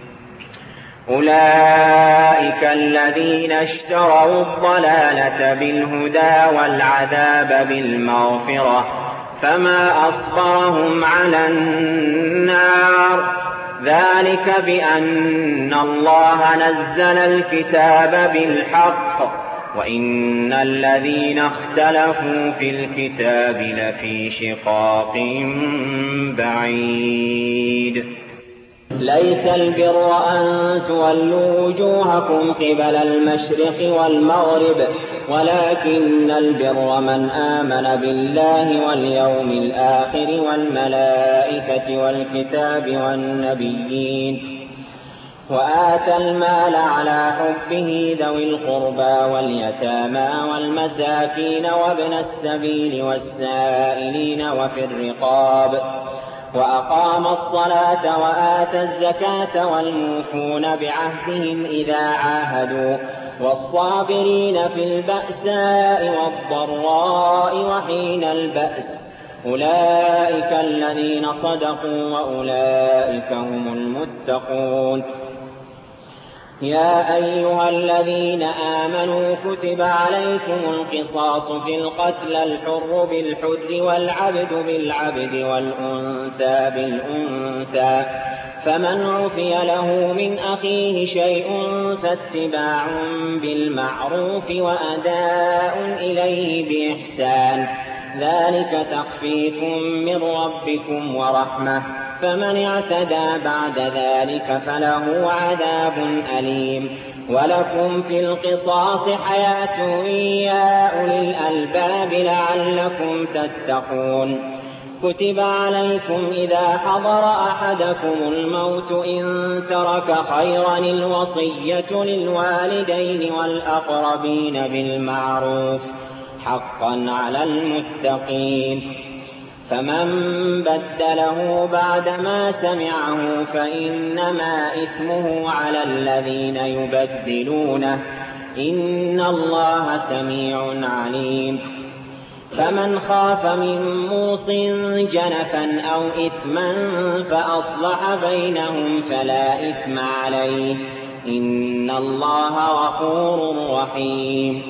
أولئك الذين اشتروا الضلالة بالهدى والعذاب بالمغفرة فما أصبرهم على النار ذلك بأن الله نزل الكتاب بالحق وإن الذين اختلفوا في الكتاب لفي شقاق بعيد ليس البر أن تولوا وجوهكم قبل المشرق والمغرب ولكن البر من آمن بالله واليوم الآخر والملائكة والكتاب والنبيين وآتى المال على حبه ذوي القربى واليتامى والمساكين وابن السبيل والسائلين وفي الرقاب وأقام الصلاة وآتى الزكاة والموفون بعهدهم إذا عاهدوا والصابرين في البأساء والضراء وحين البأس أولئك الذين صدقوا وأولئك هم المتقون يا أيها الذين آمنوا كتب عليكم القصاص في القتل الحر بالحر والعبد بالعبد والأنثى بالأنثى فمن عفي له من أخيه شيء فاتباع بالمعروف وأداء إليه بإحسان ذلك تخفيف من ربكم ورحمة فمن اعتدى بعد ذلك فله عذاب أليم ولكم في القصاص حياة يا أولي الألباب لعلكم تتقون كتب عليكم إذا حضر أحدكم الموت إن ترك خيرا الوصية للوالدين والأقربين بالمعروف حقا على المتقين فمن بدله بعدما سمعه فإنما إثمه على الذين يبدلونه إن الله سميع عليم فمن خاف من موص جنفا أو إثما فأصلح بينهم فلا إثم عليه إن الله غفور رحيم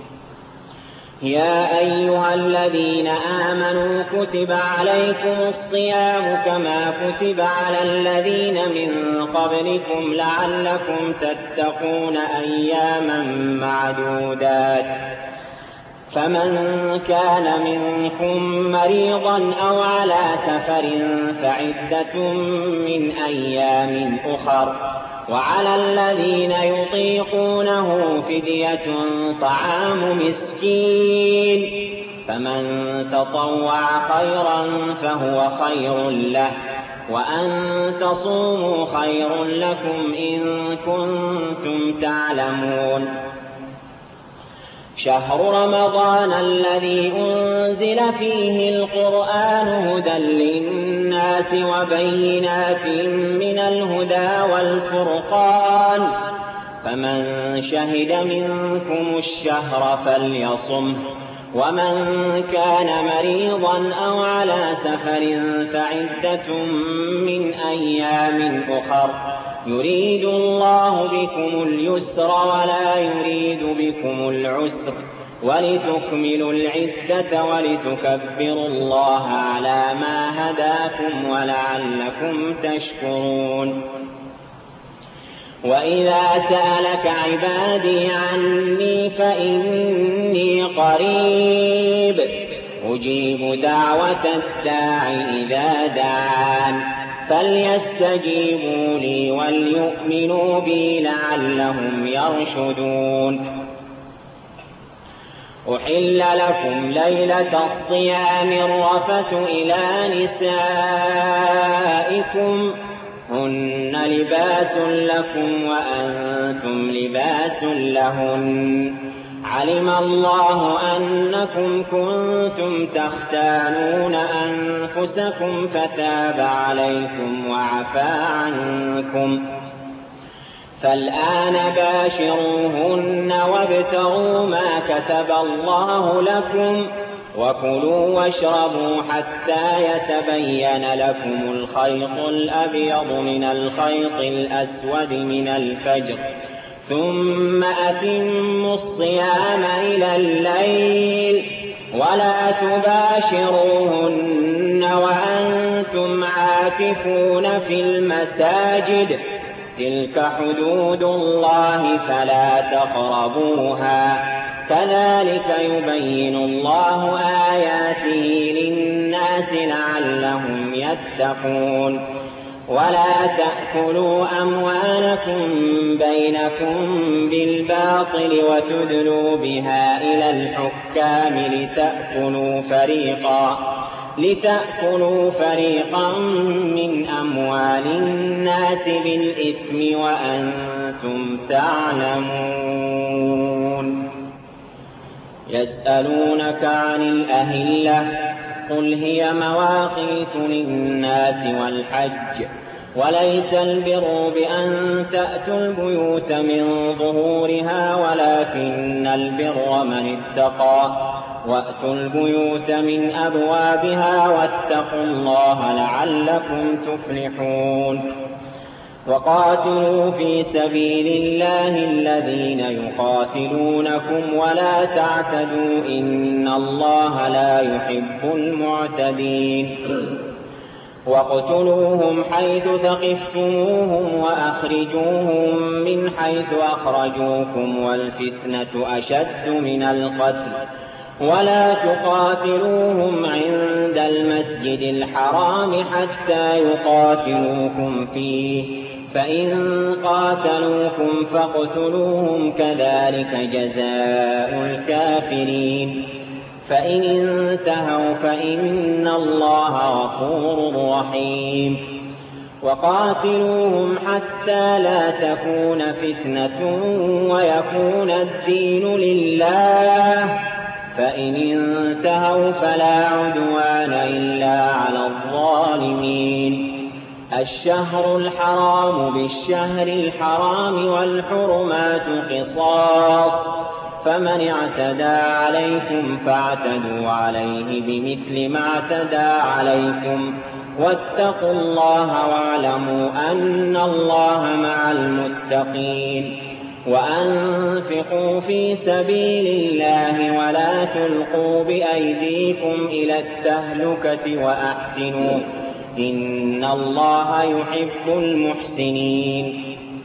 يا أيها الذين آمنوا كتب عليكم الصيام كما كتب على الذين من قبلكم لعلكم تتقون أياما معدودات فمن كان منكم مريضا أو على سفر فعدة من أيام أخر وعلى الذين يطيقونه فدية طعام مسكين فمن تطوع خيرا فهو خير له وأن تصوموا خير لكم إن كنتم تعلمون شهر رمضان الذي أنزل فيه القرآن هدى للناس وبينات من الهدى والفرقان فمن شهد منكم الشهر فليصمه ومن كان مريضا أو على سفر فعدة من أيام أخر يريد الله بكم اليسر ولا يريد بكم العسر ولتكملوا العدة ولتكبروا الله على ما هداكم ولعلكم تشكرون وإذا سألك عبادي عني فإني قريب أجيب دعوة الداع إذا دعان فليستجيبوا لي وليؤمنوا بي لعلهم يرشدون أحل لكم ليلة الصيام الرفث إلى نسائكم هن لباس لكم وأنتم لباس لهن علم الله أنكم كنتم تختانون أنفسكم فتاب عليكم وعفى عنكم فالآن باشروهن وابتغوا ما كتب الله لكم وكلوا واشربوا حتى يتبين لكم الخيط الأبيض من الخيط الأسود من الفجر ثم أتموا الصيام إلى الليل ولا تباشروهن وأنتم عاكفون في المساجد تلك حدود الله فلا تقربوها كذلك يبين الله آياته للناس لعلهم يتقون ولا تأكلوا أموالكم بينكم بالباطل وتدلوا بها إلى الحكام لتأكلوا فريقا من أموال الناس بالإثم وأنتم تعلمون يسألونك عن الأهلة قل هي مواقيت للناس والحج وليس البر بأن تأتوا البيوت من ظهورها ولكن البر من اتقى وأتوا البيوت من أبوابها واتقوا الله لعلكم تفلحون وقاتلوا في سبيل الله الذين يقاتلونكم ولا تعتدوا إن الله لا يحب المعتدين واقتلوهم حيث ثقفتموهم وأخرجوهم من حيث أخرجوكم والفتنة أشد من القتل ولا تقاتلوهم عند المسجد الحرام حتى يقاتلوكم فيه فإن قاتلوكم فاقتلوهم كذلك جزاء الكافرين فإن انتهوا فإن الله غفور رحيم وقاتلوهم حتى لا تكون فتنة ويكون الدين لله فإن انتهوا فلا عدوان إلا على الظالمين الشهر الحرام بالشهر الحرام والحرمات قصاص فمن اعتدى عليكم فاعتدوا عليه بمثل ما اعتدى عليكم واتقوا الله واعلموا أن الله مع المتقين وأنفقوا في سبيل الله ولا تلقوا بأيديكم إلى التهلكة وأحسنوا إن الله يحب المحسنين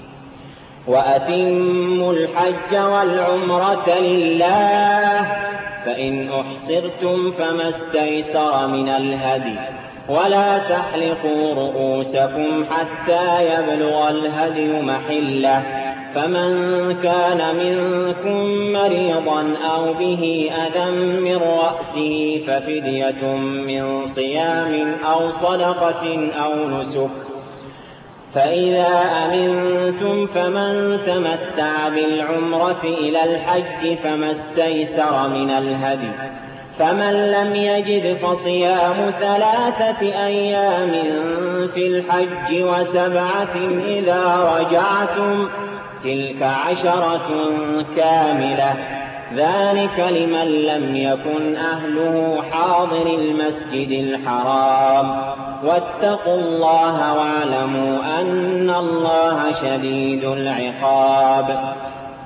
وأتموا الحج والعمرة لله فإن أحصرتم فما استيسر من الهدي ولا تحلقوا رؤوسكم حتى يبلغ الهدي محله فمن كان منكم مريضا أو به أذى من رأسه ففدية من صيام أو صدقة أو نسك فإذا أمنتم فمن تمتع بالعمرة إلى الحج فما استيسر من الهدي فمن لم يجد فصيام 3 أيام في الحج و7 إذا رجعتم تلك 10 كاملة ذلك لمن لم يكن أهله حاضر المسجد الحرام واتقوا الله واعلموا أن الله شديد العقاب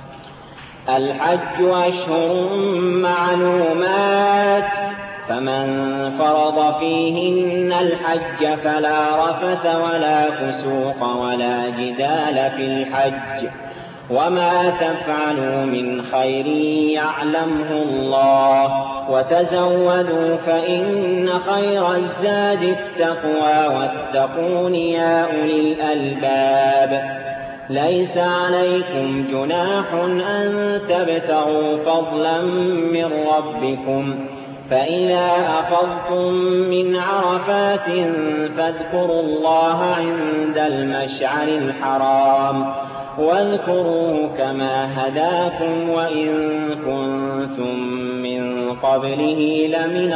الحج أشهر معلومات فمن فرض فيهن الحج فلا رفث ولا فسوق ولا جدال في الحج وما تفعلوا من خير يعلمه الله وتزودوا فإن خير الزاد التقوى واتقون يا أولي الألباب ليس عليكم جناح أن تبتغوا فضلا من ربكم فإذا أفضتم من عرفات فاذكروا الله عند المشعر الحرام واذكروه كما هداكم وإن كنتم من قبله لمن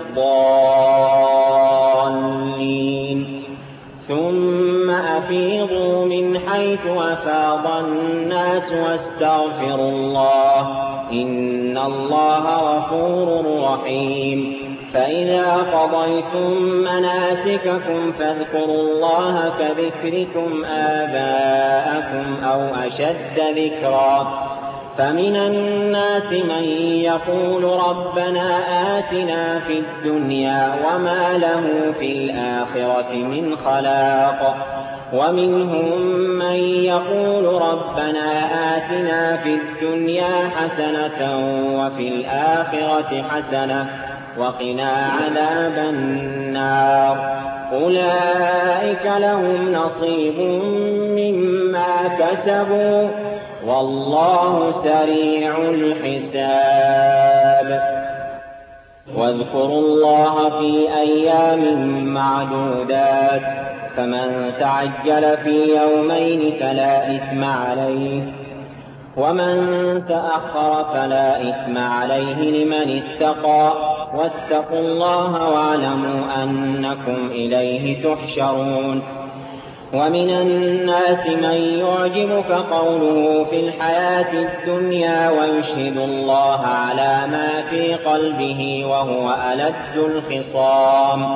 الضالين ثم أفيضوا من حيث أفاض الناس واستغفروا الله إن الله غفور رحيم فإذا قضيتم مناسككم فاذكروا الله كذكركم آباءكم أو أشد ذكرا فمن الناس من يقول ربنا آتنا في الدنيا وما له في الآخرة من خلاق ومنهم من يقول ربنا آتنا في الدنيا حسنة وفي الآخرة حسنة وقنا عذاب النار أولئك لهم نصيب مما كسبوا والله سريع الحساب واذكروا الله في أيام معدودات فمن تعجل في يومين فلا إثم عليه ومن تأخر فلا إثم عليه لمن اتقى واتقوا الله واعلموا أنكم إليه تحشرون ومن الناس من يعجبك قوله في الحياة الدنيا ويشهد الله على ما في قلبه وهو ألد الخصام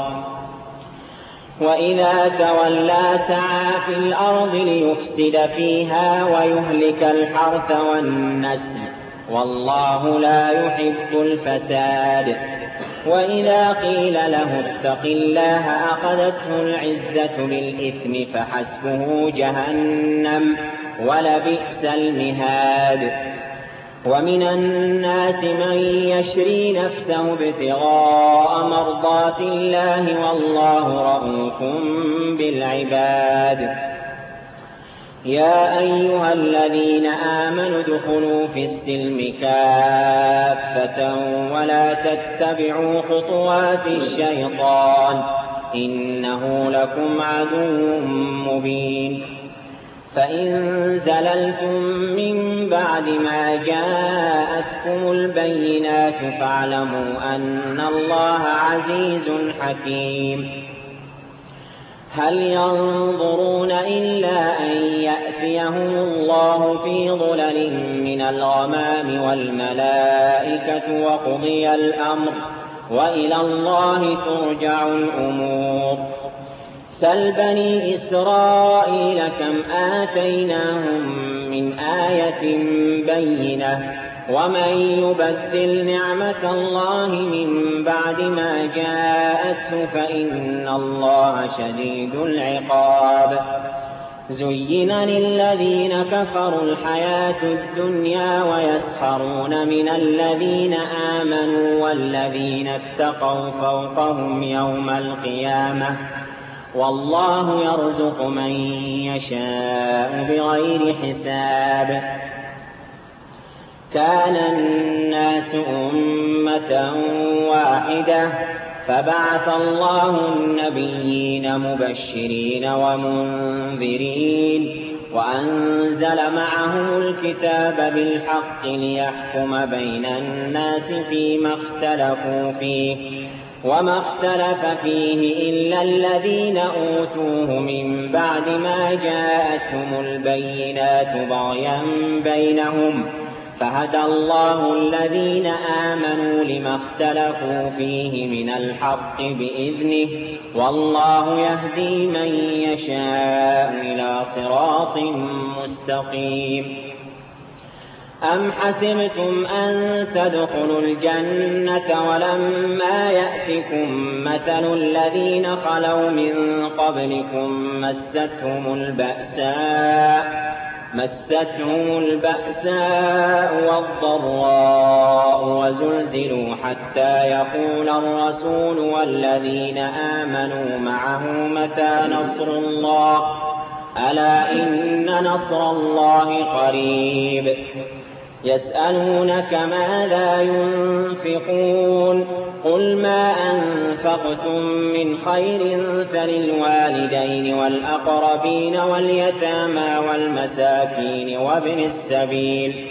وإذا تولى سعى في الأرض ليفسد فيها ويهلك الحرث والنسل والله لا يحب الفساد وإذا قيل له اتق الله أخذته العزة بالإثم فحسبه جهنم ولبئس المهاد ومن الناس من يشري نفسه ابتغاء مرضات الله والله رؤوف بالعباد يا أيها الذين آمنوا ادخلوا في السلم كافة ولا تتبعوا خطوات الشيطان إنه لكم عدو مبين فإن زللتم من بعد ما جاءتكم البينات فاعلموا أن الله عزيز حكيم هل ينظرون إلا أن يأتيهم الله في ظلل من الغمام والملائكة وقضي الأمر وإلى الله ترجع الأمور سل بني إسرائيل كم آتيناهم من آية بينة ومن يبدل نعمة الله من بعد ما جاءته فإن الله شديد العقاب زين للذين كفروا الحياة الدنيا ويسخرون من الذين آمنوا والذين اتقوا فوقهم يوم القيامة والله يرزق من يشاء بغير حساب كان الناس أمة واحدة فبعث الله النبيين مبشرين ومنذرين وأنزل معهم الكتاب بالحق ليحكم بين الناس فيما اختلفوا فيه وما اختلف فيه إلا الذين أوتوه من بعد ما جاءتهم البينات بغيا بينهم فهدى الله الذين آمنوا لما اختلفوا فيه من الحق بإذنه والله يهدي من يشاء إلى صراط مستقيم أم حسبتم أن تدخلوا الجنة ولما يأتكم مثل الذين خلوا من قبلكم مستهم البأساء والضراء وزلزلوا حتى يقول الرسول والذين آمنوا معه متى نصر الله ألا إن نصر الله قريب يسألونك ماذا ينفقون قل ما أنفقتم من خير فللوالدين والأقربين واليتامى والمساكين وابن السبيل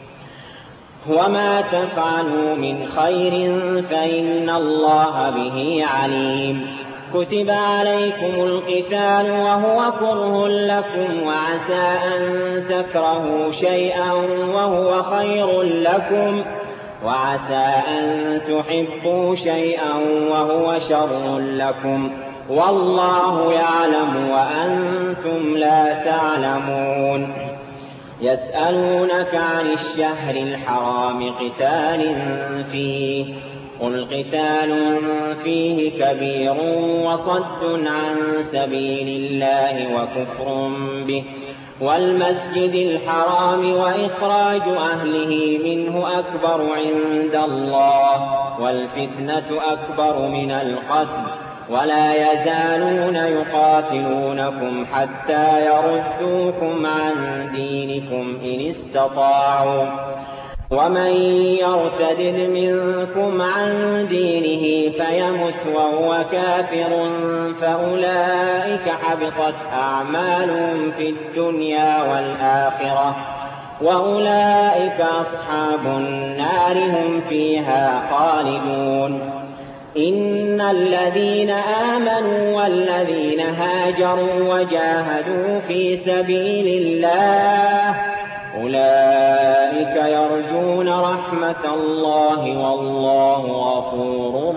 وما تفعلوا من خير فإن الله به عليم كتب عليكم القتال وهو كره لكم وعسى أن تكرهوا شيئا وهو خير لكم وعسى أن تحبوا شيئا وهو شر لكم والله يعلم وأنتم لا تعلمون يسألونك عن الشهر الحرام قتال فيه قل قتال فيه كبير وصد عن سبيل الله وكفر به والمسجد الحرام وإخراج أهله منه أكبر عند الله والفتنة أكبر من القتل ولا يزالون يقاتلونكم حتى يردوكم عن دينكم إن استطاعوا ومن يرتد منكم عن دينه فيمت وهو كافر فأولئك حبطت أعمالهم في الدنيا والآخرة وأولئك أصحاب النار هم فيها خالدون إن الذين آمنوا والذين هاجروا وجاهدوا في سبيل الله أولئك يرجون رحمة الله والله غفور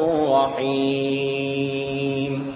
رحيم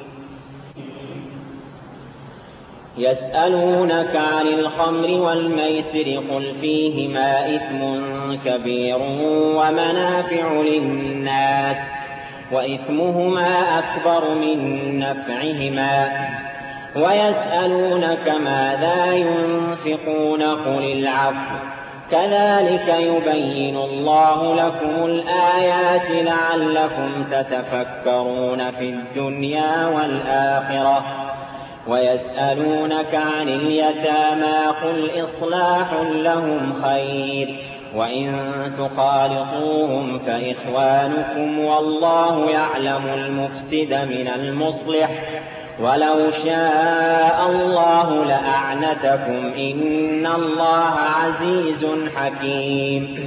يسألونك عن الخمر والميسر قل فيهما إثم كبير ومنافع للناس وإثمهما أكبر من نفعهما ويسألونك ماذا ينفقون قل العفو كذلك يبين الله لكم الآيات لعلكم تتفكرون في الدنيا والآخرة ويسألونك عن اليتامى قل إصلاح لهم خير وإن تخالطوهم فإخوانكم والله يعلم المفسد من المصلح ولو شاء الله لأعنتكم إن الله عزيز حكيم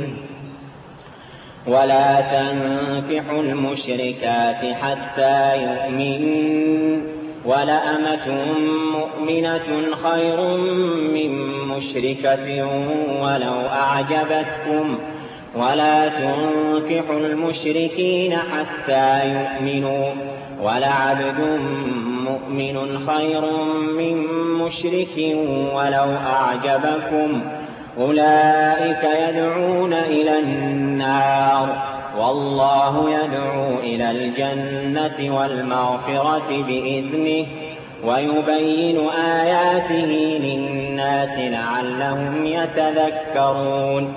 ولا تنكحوا المشركات حتى يؤمنوا ولأمة مؤمنة خير من مشركة ولو أعجبتكم ولا تنكحوا المشركين حتى يؤمنوا ولعبد مؤمن خير من مشرك ولو أعجبكم أولئك يدعون إلى النار والله يدعو إلى الجنة والمغفرة بإذنه ويبين آياته للناس لعلهم يتذكرون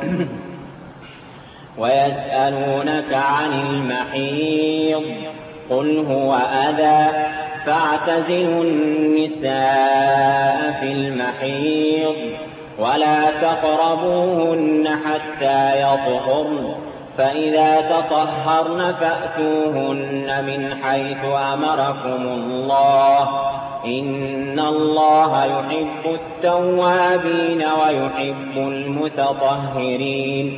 ويسألونك عن المحيض قل هو أذى فاعتزلوا النساء في المحيض ولا تقربوهن حتى يطهرن فإذا تطهرن فأتوهن من حيث أمركم الله إن الله يحب التوابين ويحب المتطهرين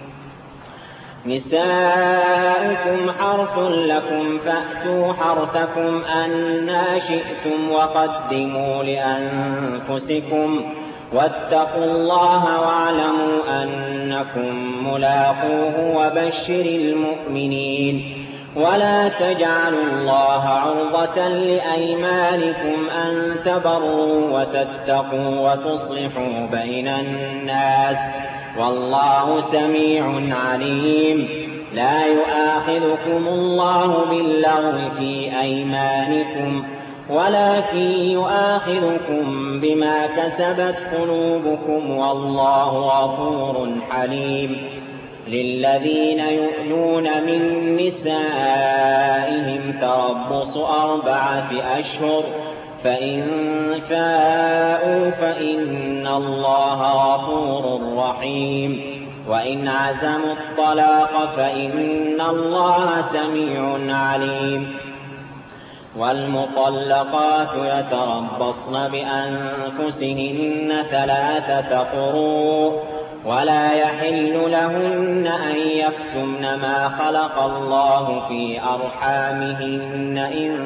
نساؤكم حرث لكم فأتوا حرثكم أنى شئتم وقدموا لأنفسكم واتقوا الله واعلموا أنكم ملاقوه وبشر المؤمنين ولا تجعلوا الله عرضة لأيمانكم أن تبروا وتتقوا وتصلحوا بين الناس والله سميع عليم لا يؤاخذكم الله باللغو في أيمانكم ولكن يؤاخذكم بما كسبت قلوبكم والله غفور حليم للذين يؤلون من نسائهم تربص 4 أشهر فإن فاءوا فإن الله غفور رحيم وإن عزموا الطلاق فإن الله سميع عليم والمطلقات يتربصن بأنفسهن 3 قروء ولا يحل لهن أن يكتمن ما خلق الله في أرحامهن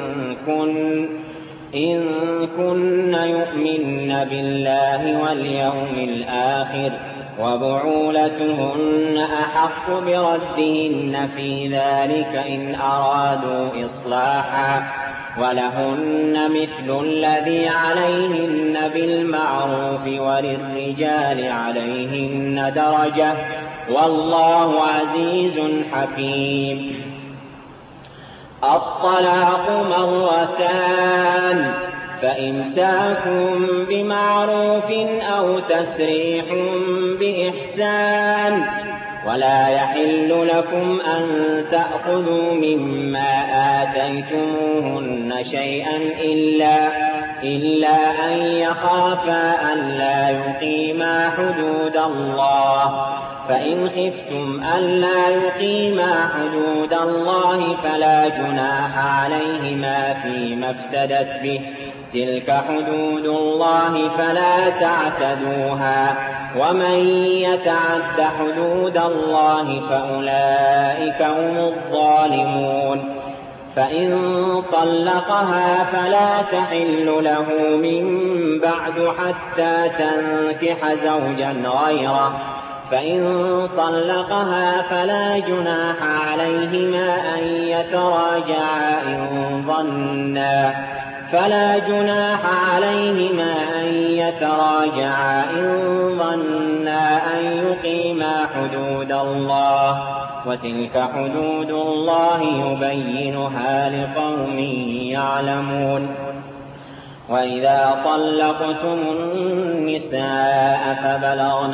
إن كن يؤمن بالله واليوم الآخر وبعولتهن أحق بردهن في ذلك إن أرادوا إصلاحا ولهن مثل الذي عليهن بالمعروف وللرجال عليهن درجة والله عزيز حكيم الطلاق 2 فإمساك بمعروف أو تسريح بإحسان ولا يحل لكم أن تأخذوا مما آتيتموهن شيئا إلا أن يخافا ألا يقيما حدود الله فإن خفتم ألا يقيما حدود الله فلا جناح عليهما فيما افتدت به تلك حدود الله فلا تعتدوها ومن يتعد حدود الله فأولئك هم الظالمون فإن طلقها فلا تحل له من بعد حتى تنكح زوجا غيره فإن طلقها فلا جناح عليهما أن يتراجعا إن ظنا أن يقيما حدود الله وتلك حدود الله يبينها لقوم يعلمون وإذا طلقتم النساء فبلغن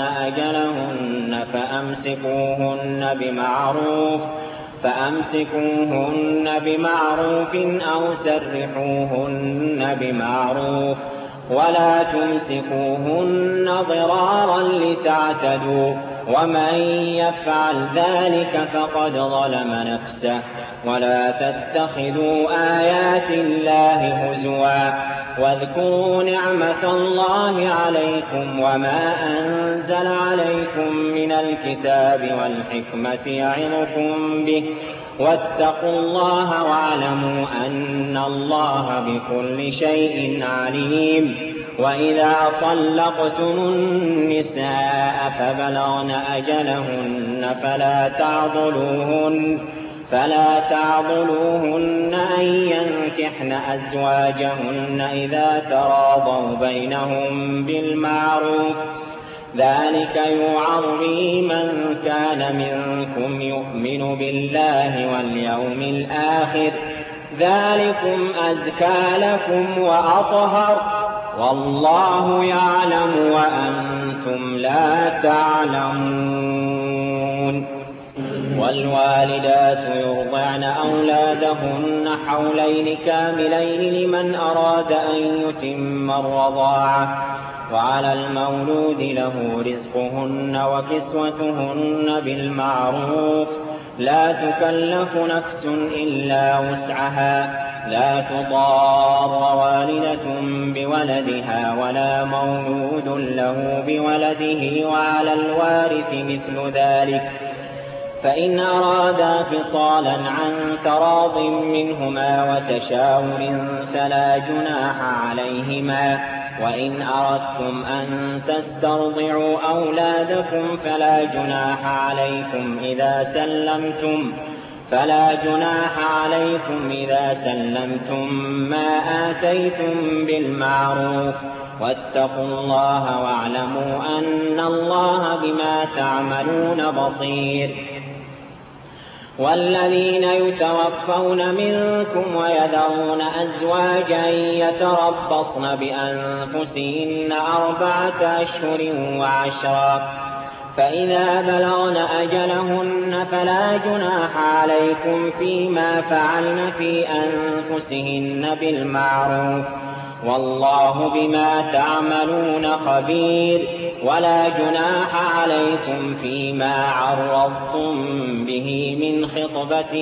فأمسكوهن بمعروف أو سرحوهن بمعروف ولا تمسكوهن ضرارا لتعتدوا ومن يفعل ذلك فقد ظلم نفسه ولا تتخذوا آيات الله هزوا واذكروا نعمة الله عليكم وما أنزل عليكم من الكتاب والحكمة يعظكم به واتقوا الله واعلموا أن الله بكل شيء عليم وإذا طلقتم النساء فبلغن أجلهن فلا تعضلوهن أن ينكحن أزواجهن إذا تراضوا بينهم بالمعروف ذلك يوعظ به من كان منكم يؤمن بالله واليوم الآخر ذلكم أزكى لكم وأطهر والله يعلم وأنتم لا تعلمون والوالدات يرضعن أولادهن حولين كاملين لمن أراد أن يتم الرضاعة وعلى المولود له رزقهن وكسوتهن بالمعروف لا تكلف نفس إلا وسعها لا تضار والدة بولدها ولا مولود له بولده وعلى الوارث مثل ذلك فإن أرادا فصالا عن تراض منهما وتشاور فلا جناح عليهما وإن أردتم أن تسترضعوا أولادكم فلا جناح عليكم إذا سلمتم ما آتيتم بالمعروف واتقوا الله واعلموا أن الله بما تعملون بصير والذين يتوفون منكم ويذرون أزواجا يتربصن بأنفسهن 4 أشهر وعشرا فإذا بلغن أجلهن فلا جناح عليكم فيما فعلن في أنفسهن بالمعروف والله بما تعملون خبير ولا جناح عليكم فيما عرضتم به من خطبة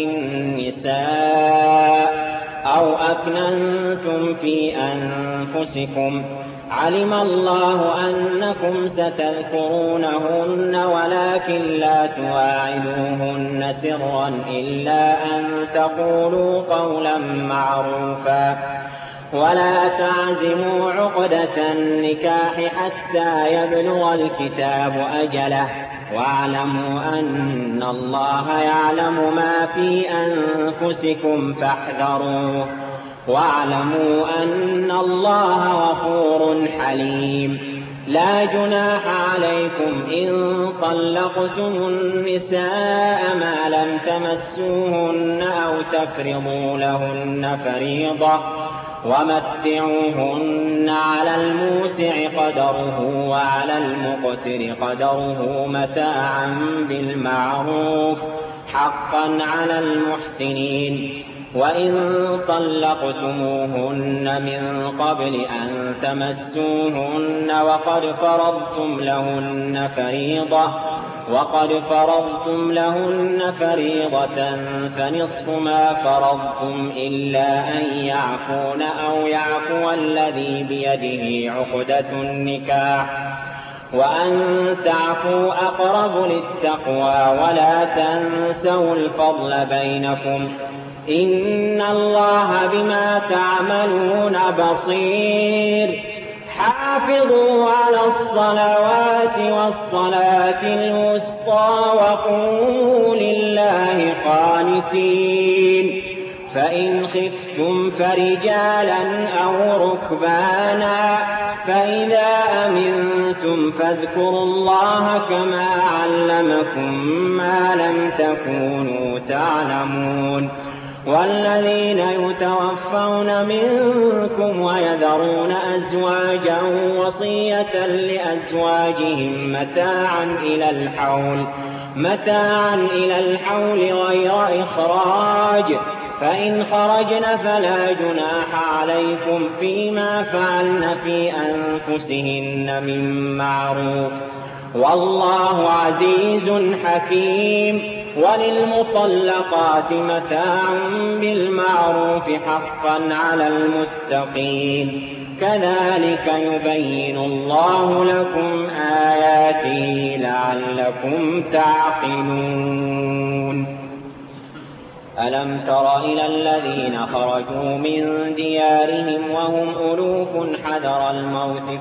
النساء أو أكننتم في أنفسكم علم الله أنكم ستذكرونهن ولكن لا تواعدوهن سرا إلا أن تقولوا قولا معروفا ولا تعزموا عقدة النكاح حتى يبلغ الكتاب أجله واعلموا أن الله يعلم ما في أنفسكم فاحذروه واعلموا أن الله غفور حليم لا جناح عليكم إن طلقتم النساء ما لم تمسوهن أو تفرضوا لهن فريضة ومتعوهن على الموسع قدره وعلى المقتر قدره متاعا بالمعروف حقا على المحسنين وإن طلقتموهن من قبل أن تمسوهن وقد فرضتم لهن فريضة فنصف ما فرضتم إلا أن يعفون أو يعفو الذي بيده عقدة النكاح وأن تعفوا أقرب للتقوى ولا تنسوا الفضل بينكم إن الله بما تعملون بصير حافظوا على الصلوات والصلاة الوسطى وقوموا لله قانتين فإن خفتم فرجالا أو ركبانا فإذا أمنتم فاذكروا الله كما علمكم ما لم تكونوا تعلمون والذين يتوفون منكم ويذرون أزواجا وصية لأزواجهم متاعا إلى الحول غير إخراج فإن خرجن فلا جناح عليكم فيما فعلن في أنفسهن من معروف والله عزيز حكيم. وللمطلقات متاع بالمعروف حقا على المتقين كذلك يبين الله لكم آياته لعلكم تعقلون. ألم تر إلى الذين خرجوا من ديارهم وهم ألوف حذر الموت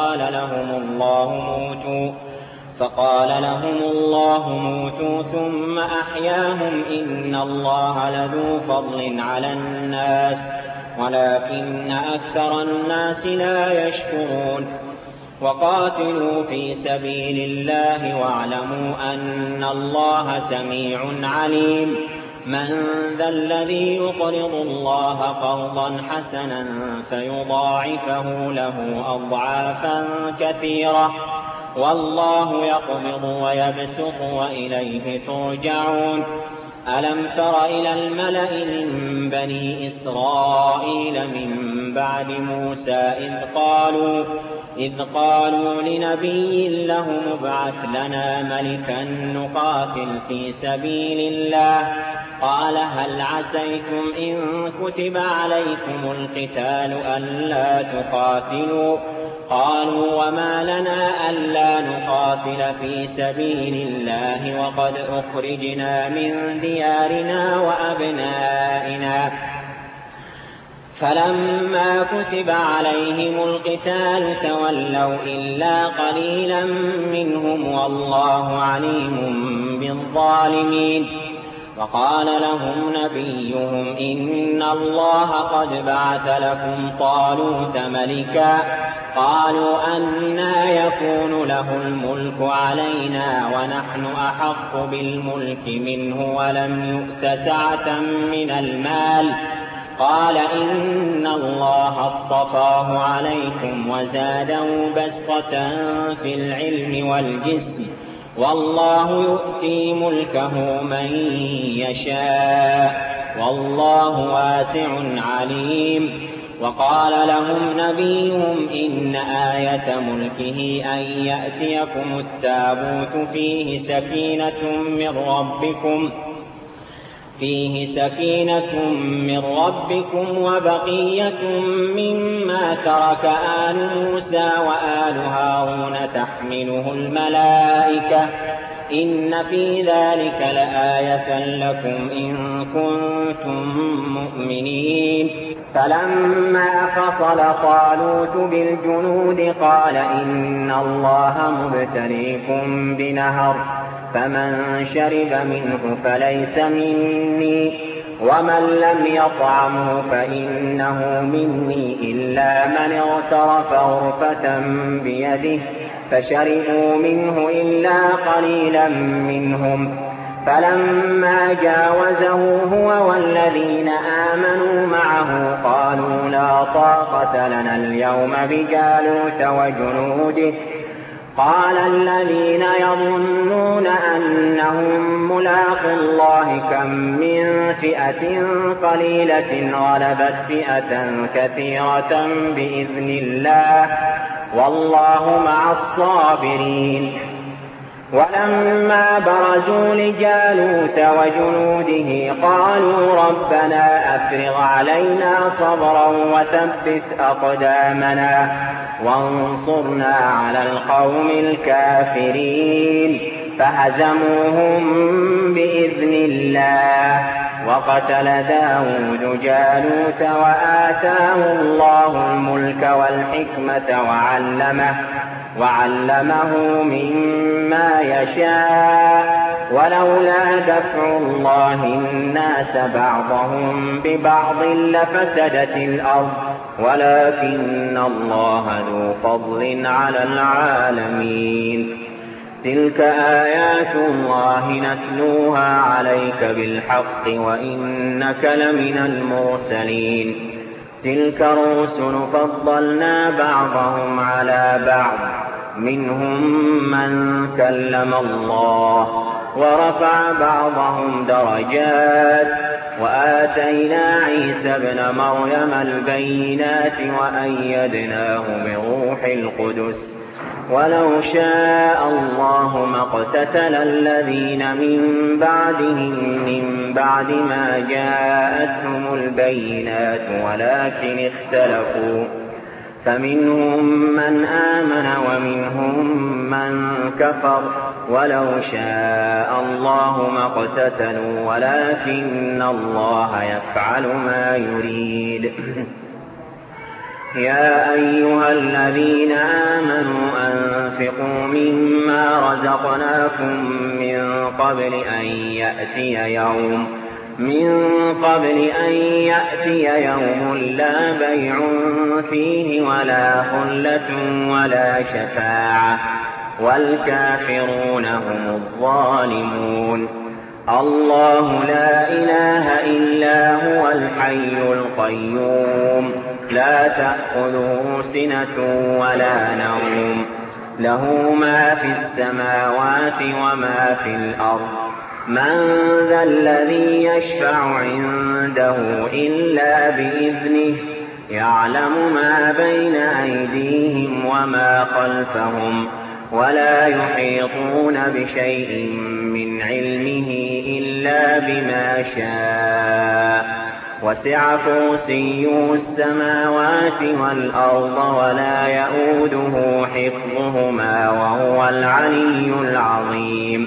فقال لهم الله موتوا ثم أحياهم إن الله لذو فضل على الناس ولكن أكثر الناس لا يشكرون. وقاتلوا في سبيل الله واعلموا أن الله سميع عليم. من ذا الذي يقرض الله قرضا حسنا فيضاعفه له أضعافا كثيرة والله يقبض ويبسط وإليه ترجعون. ألم تر إلى الملأ من بني إسرائيل من بعد موسى إذ قالوا لنبي له ابعث لنا ملكا نقاتل في سبيل الله قال هل عسيتم إن كتب عليكم القتال ألا تقاتلوا قالوا وما لنا ألا نقاتل في سبيل الله وقد أخرجنا من ديارنا وأبنائنا فلما كتب عليهم القتال تولوا إلا قليلا منهم والله عليم بالظالمين. وقال لهم نبيهم إن الله قد بعث لكم طالوت ملكا قالوا أنى يكون له الملك علينا ونحن أحق بالملك منه ولم يؤت سعة من المال قال إن الله اصطفاه عليكم وزاده بسطة في العلم والجسم والله يؤتي ملكه من يشاء والله واسع عليم. وقال لهم نبيهم إن آية ملكه أن يأتيكم التابوت فيه سكينة من ربكم وبقية مما ترك آل موسى وآل هارون تحمله الملائكة إن في ذلك لآية لكم إن كنتم مؤمنين. فلما فصل طالوت بالجنود قال إن الله مبتليكم بنهر فمن شرب منه فليس مني ومن لم يطعمه فإنه مني إلا من اغترف غرفة بيده فشربوا منه إلا قليلا منهم. فلما جاوزه هو والذين آمنوا معه قالوا لا طاقة لنا اليوم بجالوت وجنوده قال الذين يظنون أنهم ملاقو الله كم من فئة قليلة غلبت فئة كثيرة بإذن الله والله مع الصابرين. ولما برزوا لجالوت وجنوده قالوا ربنا أفرغ علينا صبرا وثبت أقدامنا وانصرنا على القوم الكافرين فهزموهم بإذن الله. وقتل داود جالوت وآتاه الله الملك والحكمة وعلمه مما يشاء ولولا دفع الله الناس بعضهم ببعض لفسدت الأرض ولكن الله ذو فضل على العالمين. تلك آيات الله نتلوها عليك بالحق وإنك لمن المرسلين. تلك الرسل فضلنا بعضهم على بعض منهم من كلم الله ورفع بعضهم درجات وآتينا عيسى ابن مريم البينات وأيدناه بروح القدس ولو شاء الله ما اقتتل الذين من بعدهم من بعد ما جاءتهم البينات ولكن اختلفوا فمنهم من آمن ومنهم من كفر ولو شاء الله ما اقتتلوا ولكن الله يفعل ما يريد. يا أيها الذين آمنوا أنفقوا مما رزقناكم من قبل أن يأتي يوم لا بيع فيه ولا خلة ولا شفاعة والكافرون هم الظالمون. الله لا إله إلا هو الحي القيوم لا تأخذه سنة ولا نوم له ما في السماوات وما في الأرض من ذا الذي يشفع عنده إلا بإذنه يعلم ما بين أيديهم وما خلفهم ولا يحيطون بشيء من علمه إلا بما شاء وسع كرسيه السماوات والأرض ولا يئوده حفظهما وهو العلي العظيم.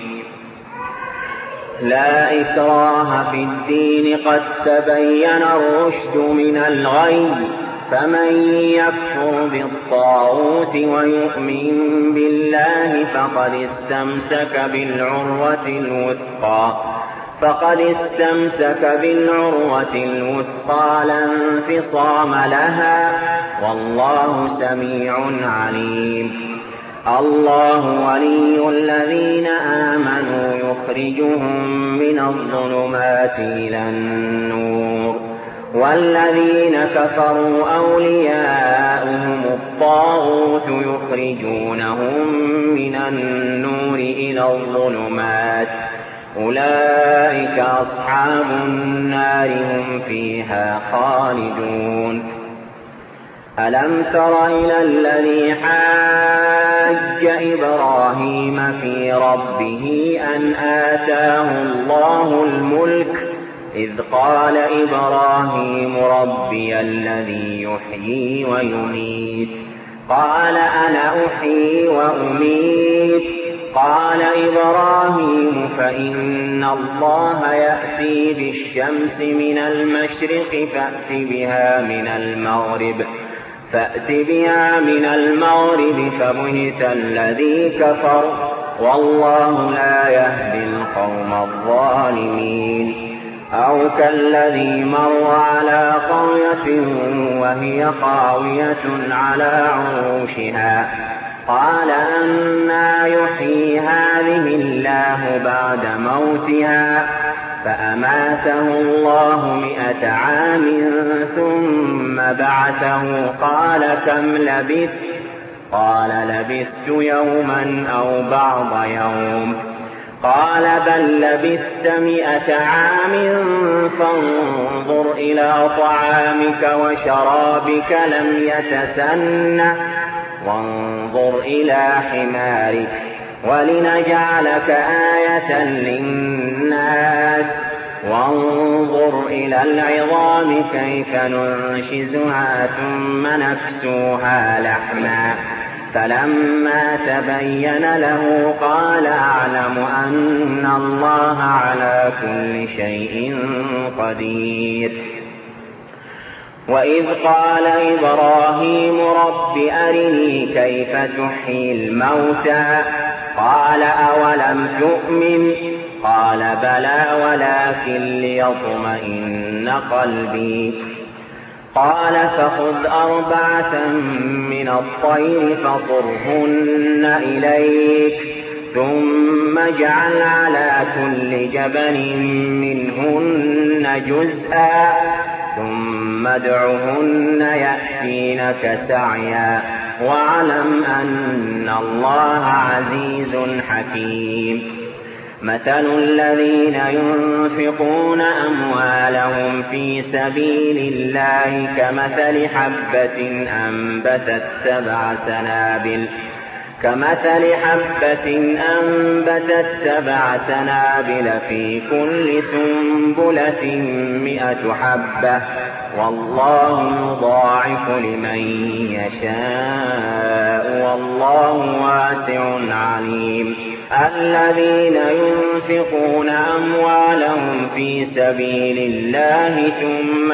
لا إكراه في الدين قد تبين الرشد من الغي فمن يكفر بالطاغوت ويؤمن بالله فقد استمسك بالعروة الوثقى لا انفصام لها والله سميع عليم. الله ولي الذين آمنوا يخرجهم من الظلمات إلى النور والذين كفروا أولياؤهم الطاغوت يخرجونهم من النور إلى الظلمات أولئك أصحاب النار هم فيها خالدون. ألم تر إلى الذي حاج إبراهيم في ربه أن آتاه الله الملك إذ قال إبراهيم ربي الذي يحيي ويميت قال أنا أحيي وأميت قال إبراهيم فإن الله يأتي بالشمس من المشرق فأت بها من المغرب فبهت الذي كفر والله لا يهدي القوم الظالمين. أو كالذي مر على قرية وهي خاوية على عروشها قال أنى يحيي هذه الله بعد موتها فأماته الله 100 عام ثم بعثه قال كم لبثت قال لبثت يوما أو بعض يوم قال بل لبثت 100 عام فانظر إلى طعامك وشرابك لم يتسنه وانظر إلى حمارك ولنجعلك آية للناس وانظر إلى العظام كيف ننشزها ثم نكسوها لحما فلما تبين له قال أعلم أن الله على كل شيء قدير. وإذ قال إبراهيم رب أرني كيف تحيي الموتى قال أولم تؤمن قال بلى ولكن ليطمئن قلبي قال فخذ 4 من الطير فصرهن إليك ثم اجعل على كل جبل منهن جزءا ثم ادعهن يأتينك سعيا واعلم أن الله عزيز حكيم. مثل الذين ينفقون أموالهم في سبيل الله كمثل حبة أنبتت 7 سنابل في كل سنبلة 100 حبة والله يضاعف لمن يشاء والله واسع عليم. الذين ينفقون أموالهم في سبيل الله ثم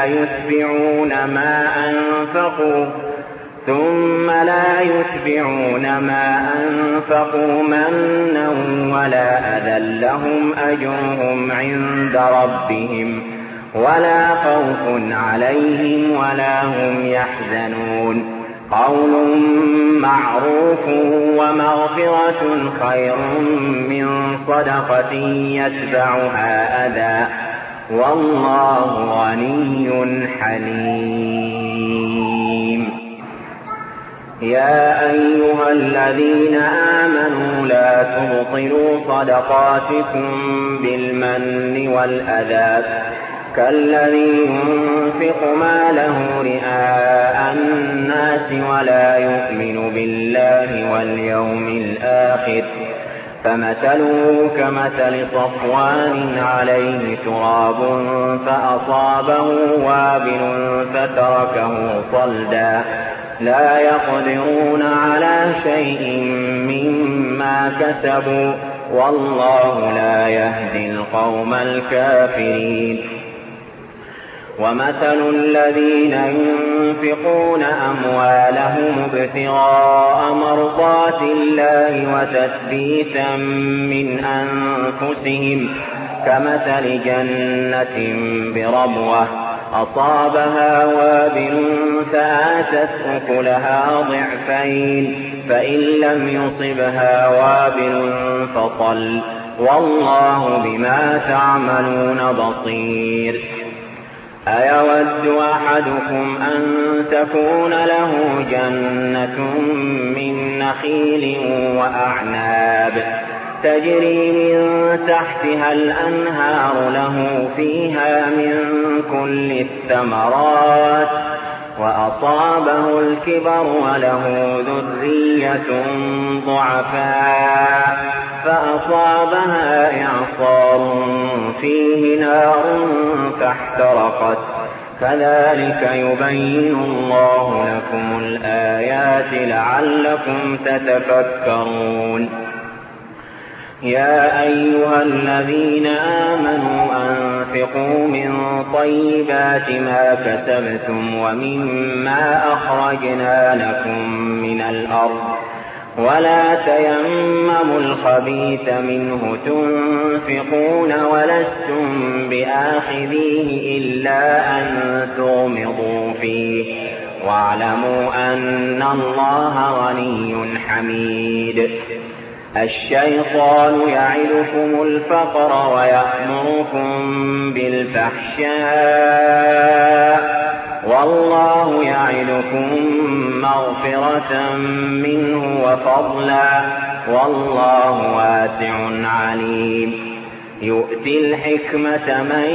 لا يتبعون ما أنفقوا منا ولا أذى لهم أجرهم عند ربهم ولا خوف عليهم ولا هم يحزنون. قول معروف ومغفرة خير من صدقة يتبعها أذى والله غني حليم. يا أيها الذين آمنوا لا تبطلوا صدقاتكم بالمن والأذى كالذي ينفق ماله رئاء الناس ولا يؤمن بالله واليوم الآخر فمثله كمثل صفوان عليه تراب فأصابه وابل فتركه صلدا لا يقدرون على شيء مما كسبوا والله لا يهدي القوم الكافرين. ومثل الذين ينفقون أموالهم ابتغاء مرضات الله وتثبيتا من أنفسهم كمثل جنة بربوة أصابها وابل فآتت أكلها ضعفين فإن لم يصبها وابل فطل والله بما تعملون بصير. أيود أحدكم أن تكون له جنة من نخيل وأعناب تجري من تحتها الأنهار له فيها من كل الثمرات وأصابه الكبر وله ذرية ضعفاء فأصابها إعصار فيه نار فاحترقت كذلك يبين الله لكم الآيات لعلكم تتفكرون. يا أيها الذين آمنوا أنفقوا من طيبات ما كسبتم ومما أخرجنا لكم من الأرض ولا تيمموا الخبيث منه تنفقون ولستم بآخذيه إلا أن تغمضوا فيه واعلموا أن الله غني حميد. الشيطان يعدكم الفقر ويأمركم بالفحشاء والله يعدكم مغفرة منه وفضلا والله واسع عليم. يؤتي الحكمة من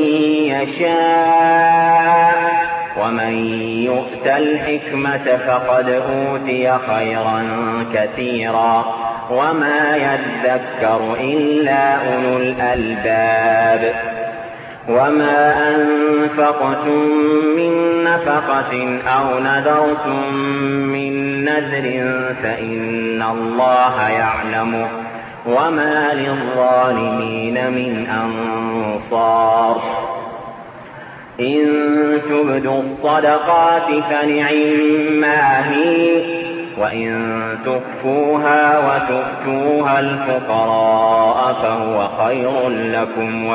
يشاء ومن يؤت الحكمة فقد أوتي خيرا كثيرا وما يذكر إلا أولو الألباب. وما أنفقتم من نفقة أو نذرتم من نذر فإن الله يعلمه وما للظالمين من أنصار. إن تبدوا الصدقات فنعما هي وإن تخفوها وتؤتوها الفقراء فهو خير لكم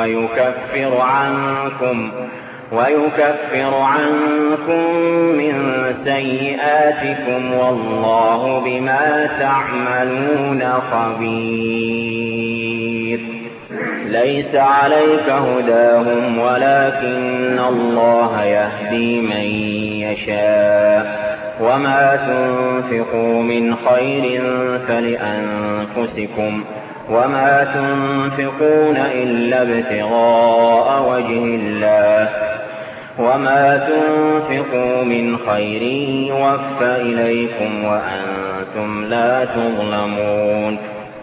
ويكفر عنكم من سيئاتكم والله بما تعملون خبير. ليس عليك هداهم ولكن الله يهدي من يشاء وما تنفقوا من خير فلأنفسكم وما تنفقون إلا ابتغاء وجه الله وما تنفقوا من خير يوفى إليكم وأنتم لا تظلمون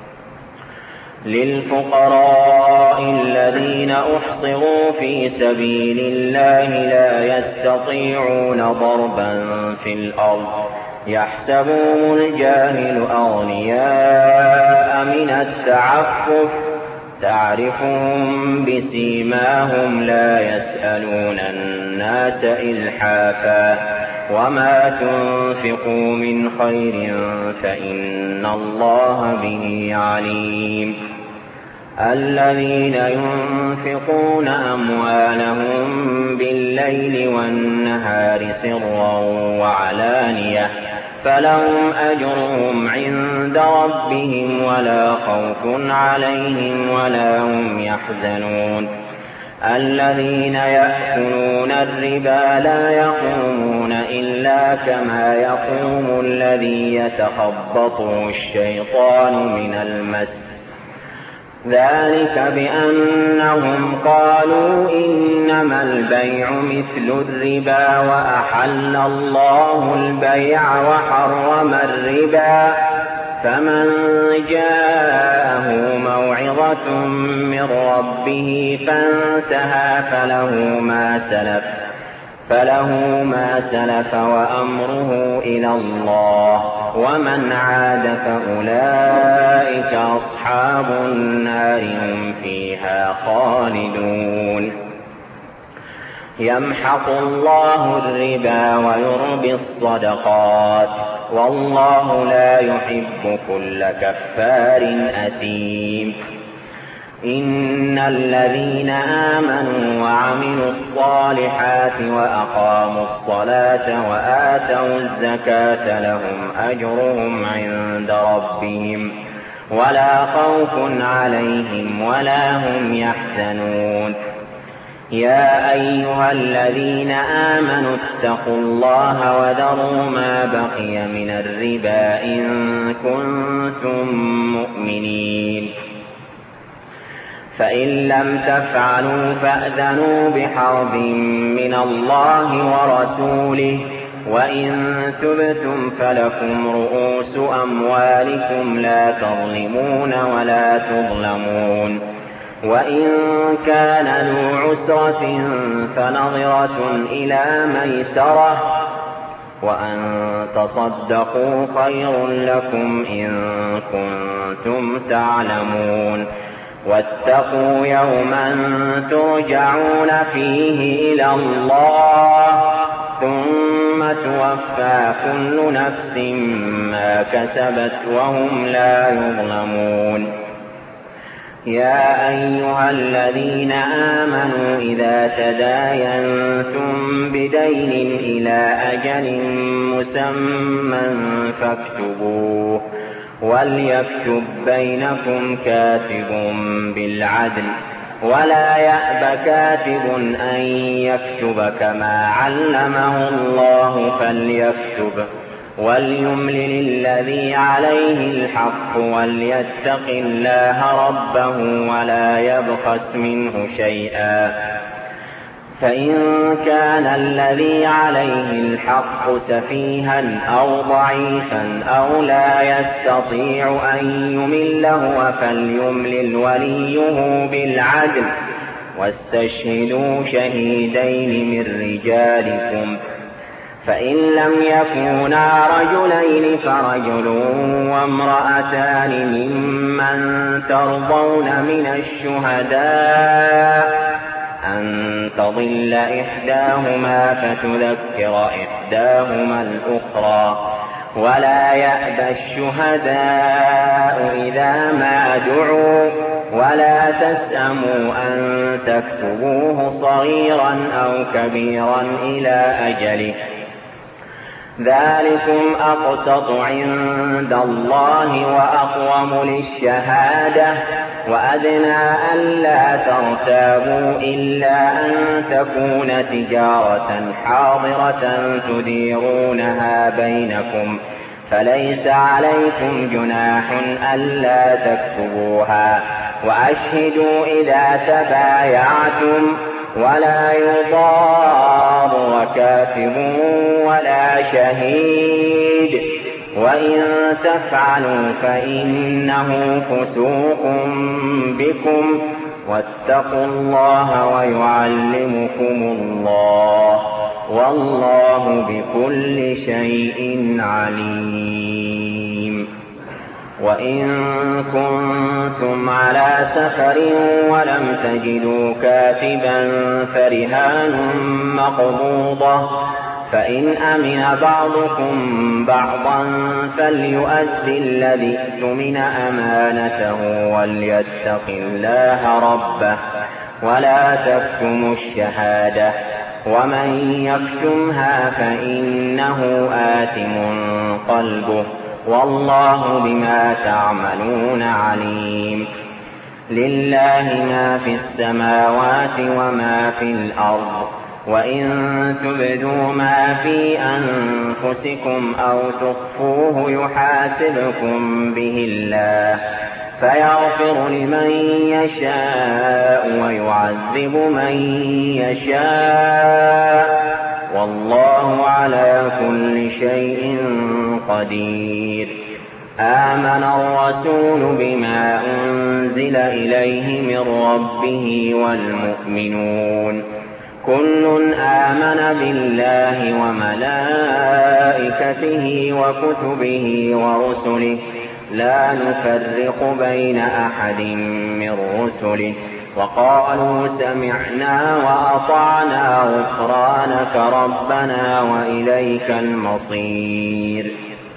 للفقراء الذين أحصروا في سبيل الله لا يستطيعون ضربا في الأرض يحسبهم الجاهل أغنياء من التعفف تعرفهم بسيماهم لا يسألون الناس إلحافا وما تنفقوا من خير فإن الله به عليم الذين ينفقون أموالهم بالليل والنهار سرا وعلانية فلهم أجرهم عند ربهم ولا خوف عليهم ولا هم يحزنون الذين يأكلون الربا لا يقومون إلا كما يقوم الذي يتخبطه الشيطان من المس ذلك بأنهم قالوا إنما البيع مثل الربا وأحل الله البيع وحرم الربا فمن جاءه موعظة من ربه فانتهى فله ما سلف وأمره إلى الله ومن عاد فأولئك أصحاب النار هم فيها خالدون يمحق الله الربا ويربي الصدقات والله لا يحب كل كفار أثيم إن الذين آمنوا وعملوا الصالحات وأقاموا الصلاة وآتوا الزكاة لهم أجرهم عند ربهم ولا خوف عليهم ولا هم يحزنون يا أيها الذين آمنوا اتقوا الله وذروا ما بقي من الربا إن كنتم مؤمنين فإن لم تفعلوا فأذنوا بحرب من الله ورسوله وإن تبتم فلكم رؤوس أموالكم لا تظلمون ولا تظلمون وإن كان ذو عسرة فنظرة إلى ميسرة وأن تصدقوا خير لكم إن كنتم تعلمون واتقوا يوما ترجعون فيه إلى الله ثم توفى كل نفس ما كسبت وهم لا يظلمون يا أيها الذين آمنوا إذا تداينتم بدين إلى أجل مسمى فاكتبوه وليكتب بينكم كاتب بالعدل ولا يأب كاتب أن يكتب كما علمه الله فليكتب وليملل الذي عليه الحق وليتق الله ربه ولا يبخس منه شيئا فإن كان الذي عليه الحق سفيها أو ضعيفا أو لا يستطيع أن يمل هو فليملل وليه بالعدل واستشهدوا شهيدين من رجالكم فإن لم يكونا رجلين فرجل وامرأتان ممن ترضون من الشهداء أن تضل إحداهما فتذكر إحداهما الأخرى ولا يأبى الشهداء إذا ما دعوا ولا تسأموا أن تكتبوه صغيرا أو كبيرا إلى أجله ذلكم أقسط عند الله وأقوم للشهادة وأدنى ألا ترتابوا إلا أن تكون تجارة حاضرة تديرونها بينكم فليس عليكم جناح ألا تكتبوها، وأشهدوا إذا تبايعتم، ولا يضار كاتب ولا شهيد، وإن تفعلوا فإنه فسوق بكم، واتقوا الله ويعلمكم الله، والله بكل شيء عليم. وإن كنتم على سفر ولم تجدوا كاتبا فرهان مقبوضة، فإن أمن بعضكم بعضا فليؤد الذي اؤتمن أمانته وليتق الله ربه، ولا تكتموا الشهادة، ومن يكتمها فإنه آثم قلبه، والله بما تعملون عليم. لله ما في السماوات وما في الأرض، وإن تبدوا ما في أنفسكم أو تخفوه يحاسبكم به الله، فيغفر لمن يشاء ويعذب من يشاء، والله على كل شيء قدير. آمن الرسول بما أنزل إليه من ربه والمؤمنون كل آمن بالله وملائكته وكتبه ورسله، لا نفرق بين أحد من رسله، وقالوا سمعنا وأطعنا غفرانك ربنا وإليك المصير.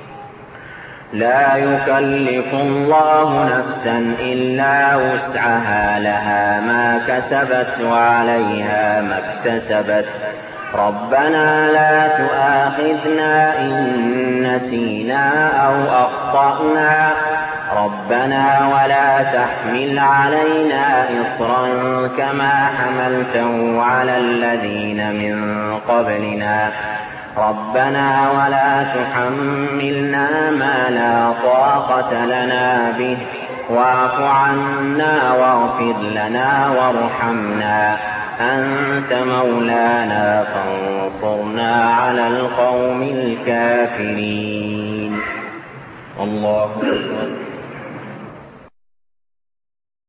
لا يكلف الله نفسا إلا وسعها، لها ما كسبت وعليها ما اكتسبت، ربنا لا تؤاخذنا إن نسينا أو أخطأنا، ربنا ولا تحمل علينا إصرا كما حملته على الذين من قبلنا، ربنا ولا تحملنا ما لا طاقة لنا به، واعف عنا واغفر لنا وارحمنا، أنت مولانا فانصرنا على القوم الكافرين. الله أكبر.